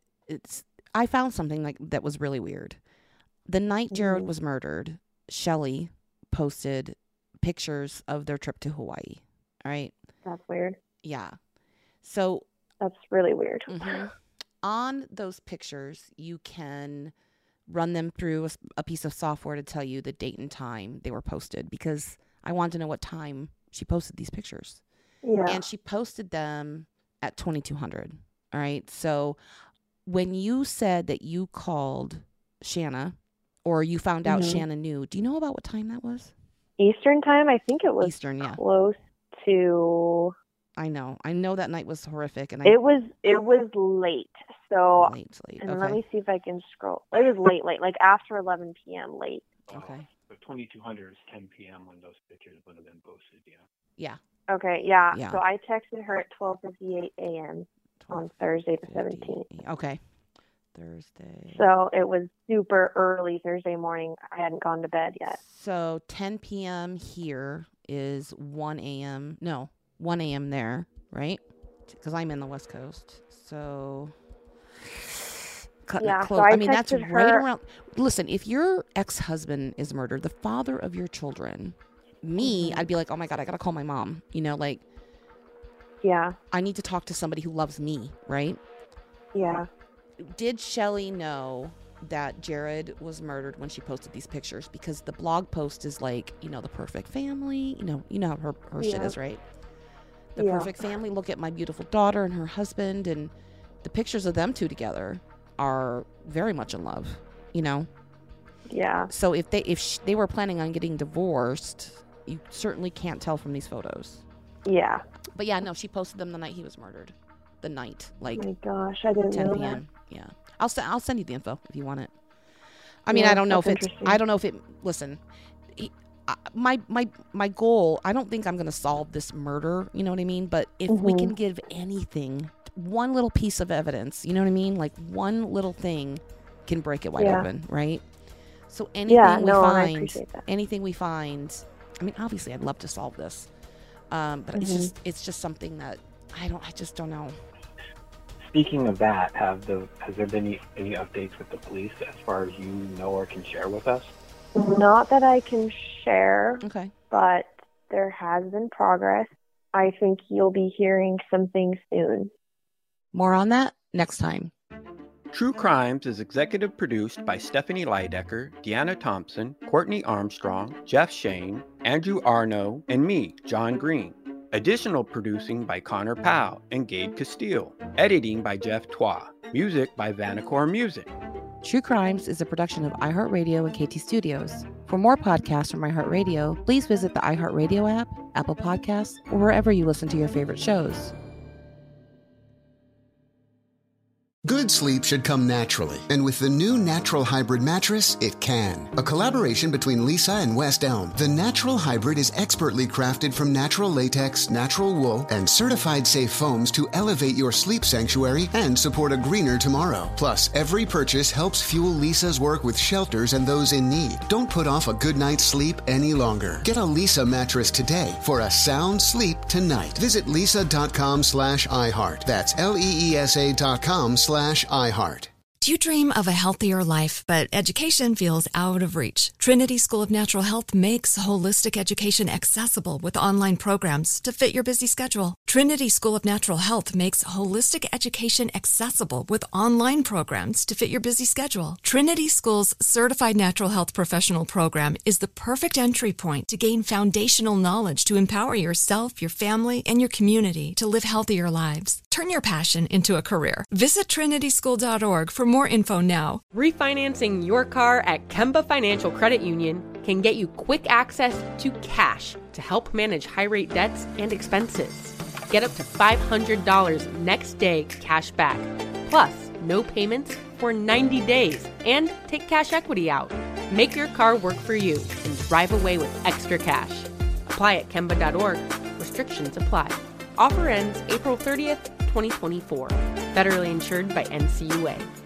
I found something that was really weird. The night Jared was murdered, Shelly posted pictures of their trip to Hawaii. All right. That's weird. Yeah. So that's really weird. On those pictures, you can run them through a piece of software to tell you the date and time they were posted, because I wanted to know what time she posted these pictures. Yeah. And she posted them at 2200. All right. So when you said that you called Shanna, or you found out Shanna knew, do you know about what time that was? Eastern time? I think it was Eastern, yeah. Close to... I know that night was horrific. And it was late. So late. And okay. Let me see if I can scroll. It was late, like after 11 p.m. late. Okay. So 2200 is 10 p.m. when those pictures would have been posted, yeah. Yeah. Okay, yeah. So I texted her at 12:58 a.m. on Thursday the 17th. Okay. Thursday. So it was super early Thursday morning. I hadn't gone to bed yet. So 10 p.m. here is 1 a.m. No, 1 a.m. there, right? Because I'm in the West Coast. So cutting it close. So I mean, that's texted right her. around. Listen, if your ex-husband is murdered, the father of your children, I'd be like, oh my God, I got to call my mom. Yeah. I need to talk to somebody who loves me, right? Yeah. Did Shelly know that Jared was murdered when she posted these pictures? Because the blog post is like, the perfect family. You know how her shit is, right? The perfect family. Look at my beautiful daughter and her husband, and the pictures of them two together are very much in love. Yeah. So if they were planning on getting divorced, you certainly can't tell from these photos. Yeah. But yeah, no, she posted them the night he was murdered. The night, like, oh my gosh, I didn't 10 know p.m. That. Yeah, I'll send you the info if you want it. I mean, I don't know if it's. I don't know if it. Listen, my goal. I don't think I'm going to solve this murder. You know what I mean? But if we can give anything, one little piece of evidence, you know what I mean? Like one little thing can break it wide open, right? So anything we find, I mean, obviously I'd love to solve this. But it's just something that I just don't know. Speaking of that, has there been any updates with the police as far as you know or can share with us? Not that I can share. Okay. But there has been progress. I think you'll be hearing something soon. More on that next time. True Crimes is executive produced by Stephanie Leidecker, Deanna Thompson, Courtney Armstrong, Jeff Shane, Andrew Arno, and me, John Green. Additional producing by Connor Powell and Gabe Castile. Editing by Jeff Twa. Music by Vanacore Music. True Crimes is a production of iHeartRadio and KT Studios. For more podcasts from iHeartRadio, please visit the iHeartRadio app, Apple Podcasts, or wherever you listen to your favorite shows. Good sleep should come naturally, and with the new Natural Hybrid mattress, it can. A collaboration between Leesa and West Elm, the Natural Hybrid is expertly crafted from natural latex, natural wool, and certified safe foams to elevate your sleep sanctuary and support a greener tomorrow. Plus, every purchase helps fuel Leesa's work with shelters and those in need. Don't put off a good night's sleep any longer. Get a Leesa mattress today for a sound sleep tonight. Visit leesa.com/iHeart. That's LEESA.com/iHeart. Do you dream of a healthier life, but education feels out of reach? Trinity School of Natural Health makes holistic education accessible with online programs to fit your busy schedule. Trinity School of Natural Health makes holistic education accessible with online programs to fit your busy schedule. Trinity School's Certified Natural Health Professional Program is the perfect entry point to gain foundational knowledge to empower yourself, your family, and your community to live healthier lives. Turn your passion into a career. Visit trinityschool.org for more info now. Refinancing your car at Kemba Financial Credit Union can get you quick access to cash to help manage high-rate debts and expenses. Get up to $500 next day cash back, plus no payments for 90 days, and take cash equity out. Make your car work for you and drive away with extra cash. Apply at Kemba.org. Restrictions apply. Offer ends April 30th, 2024. Federally insured by NCUA.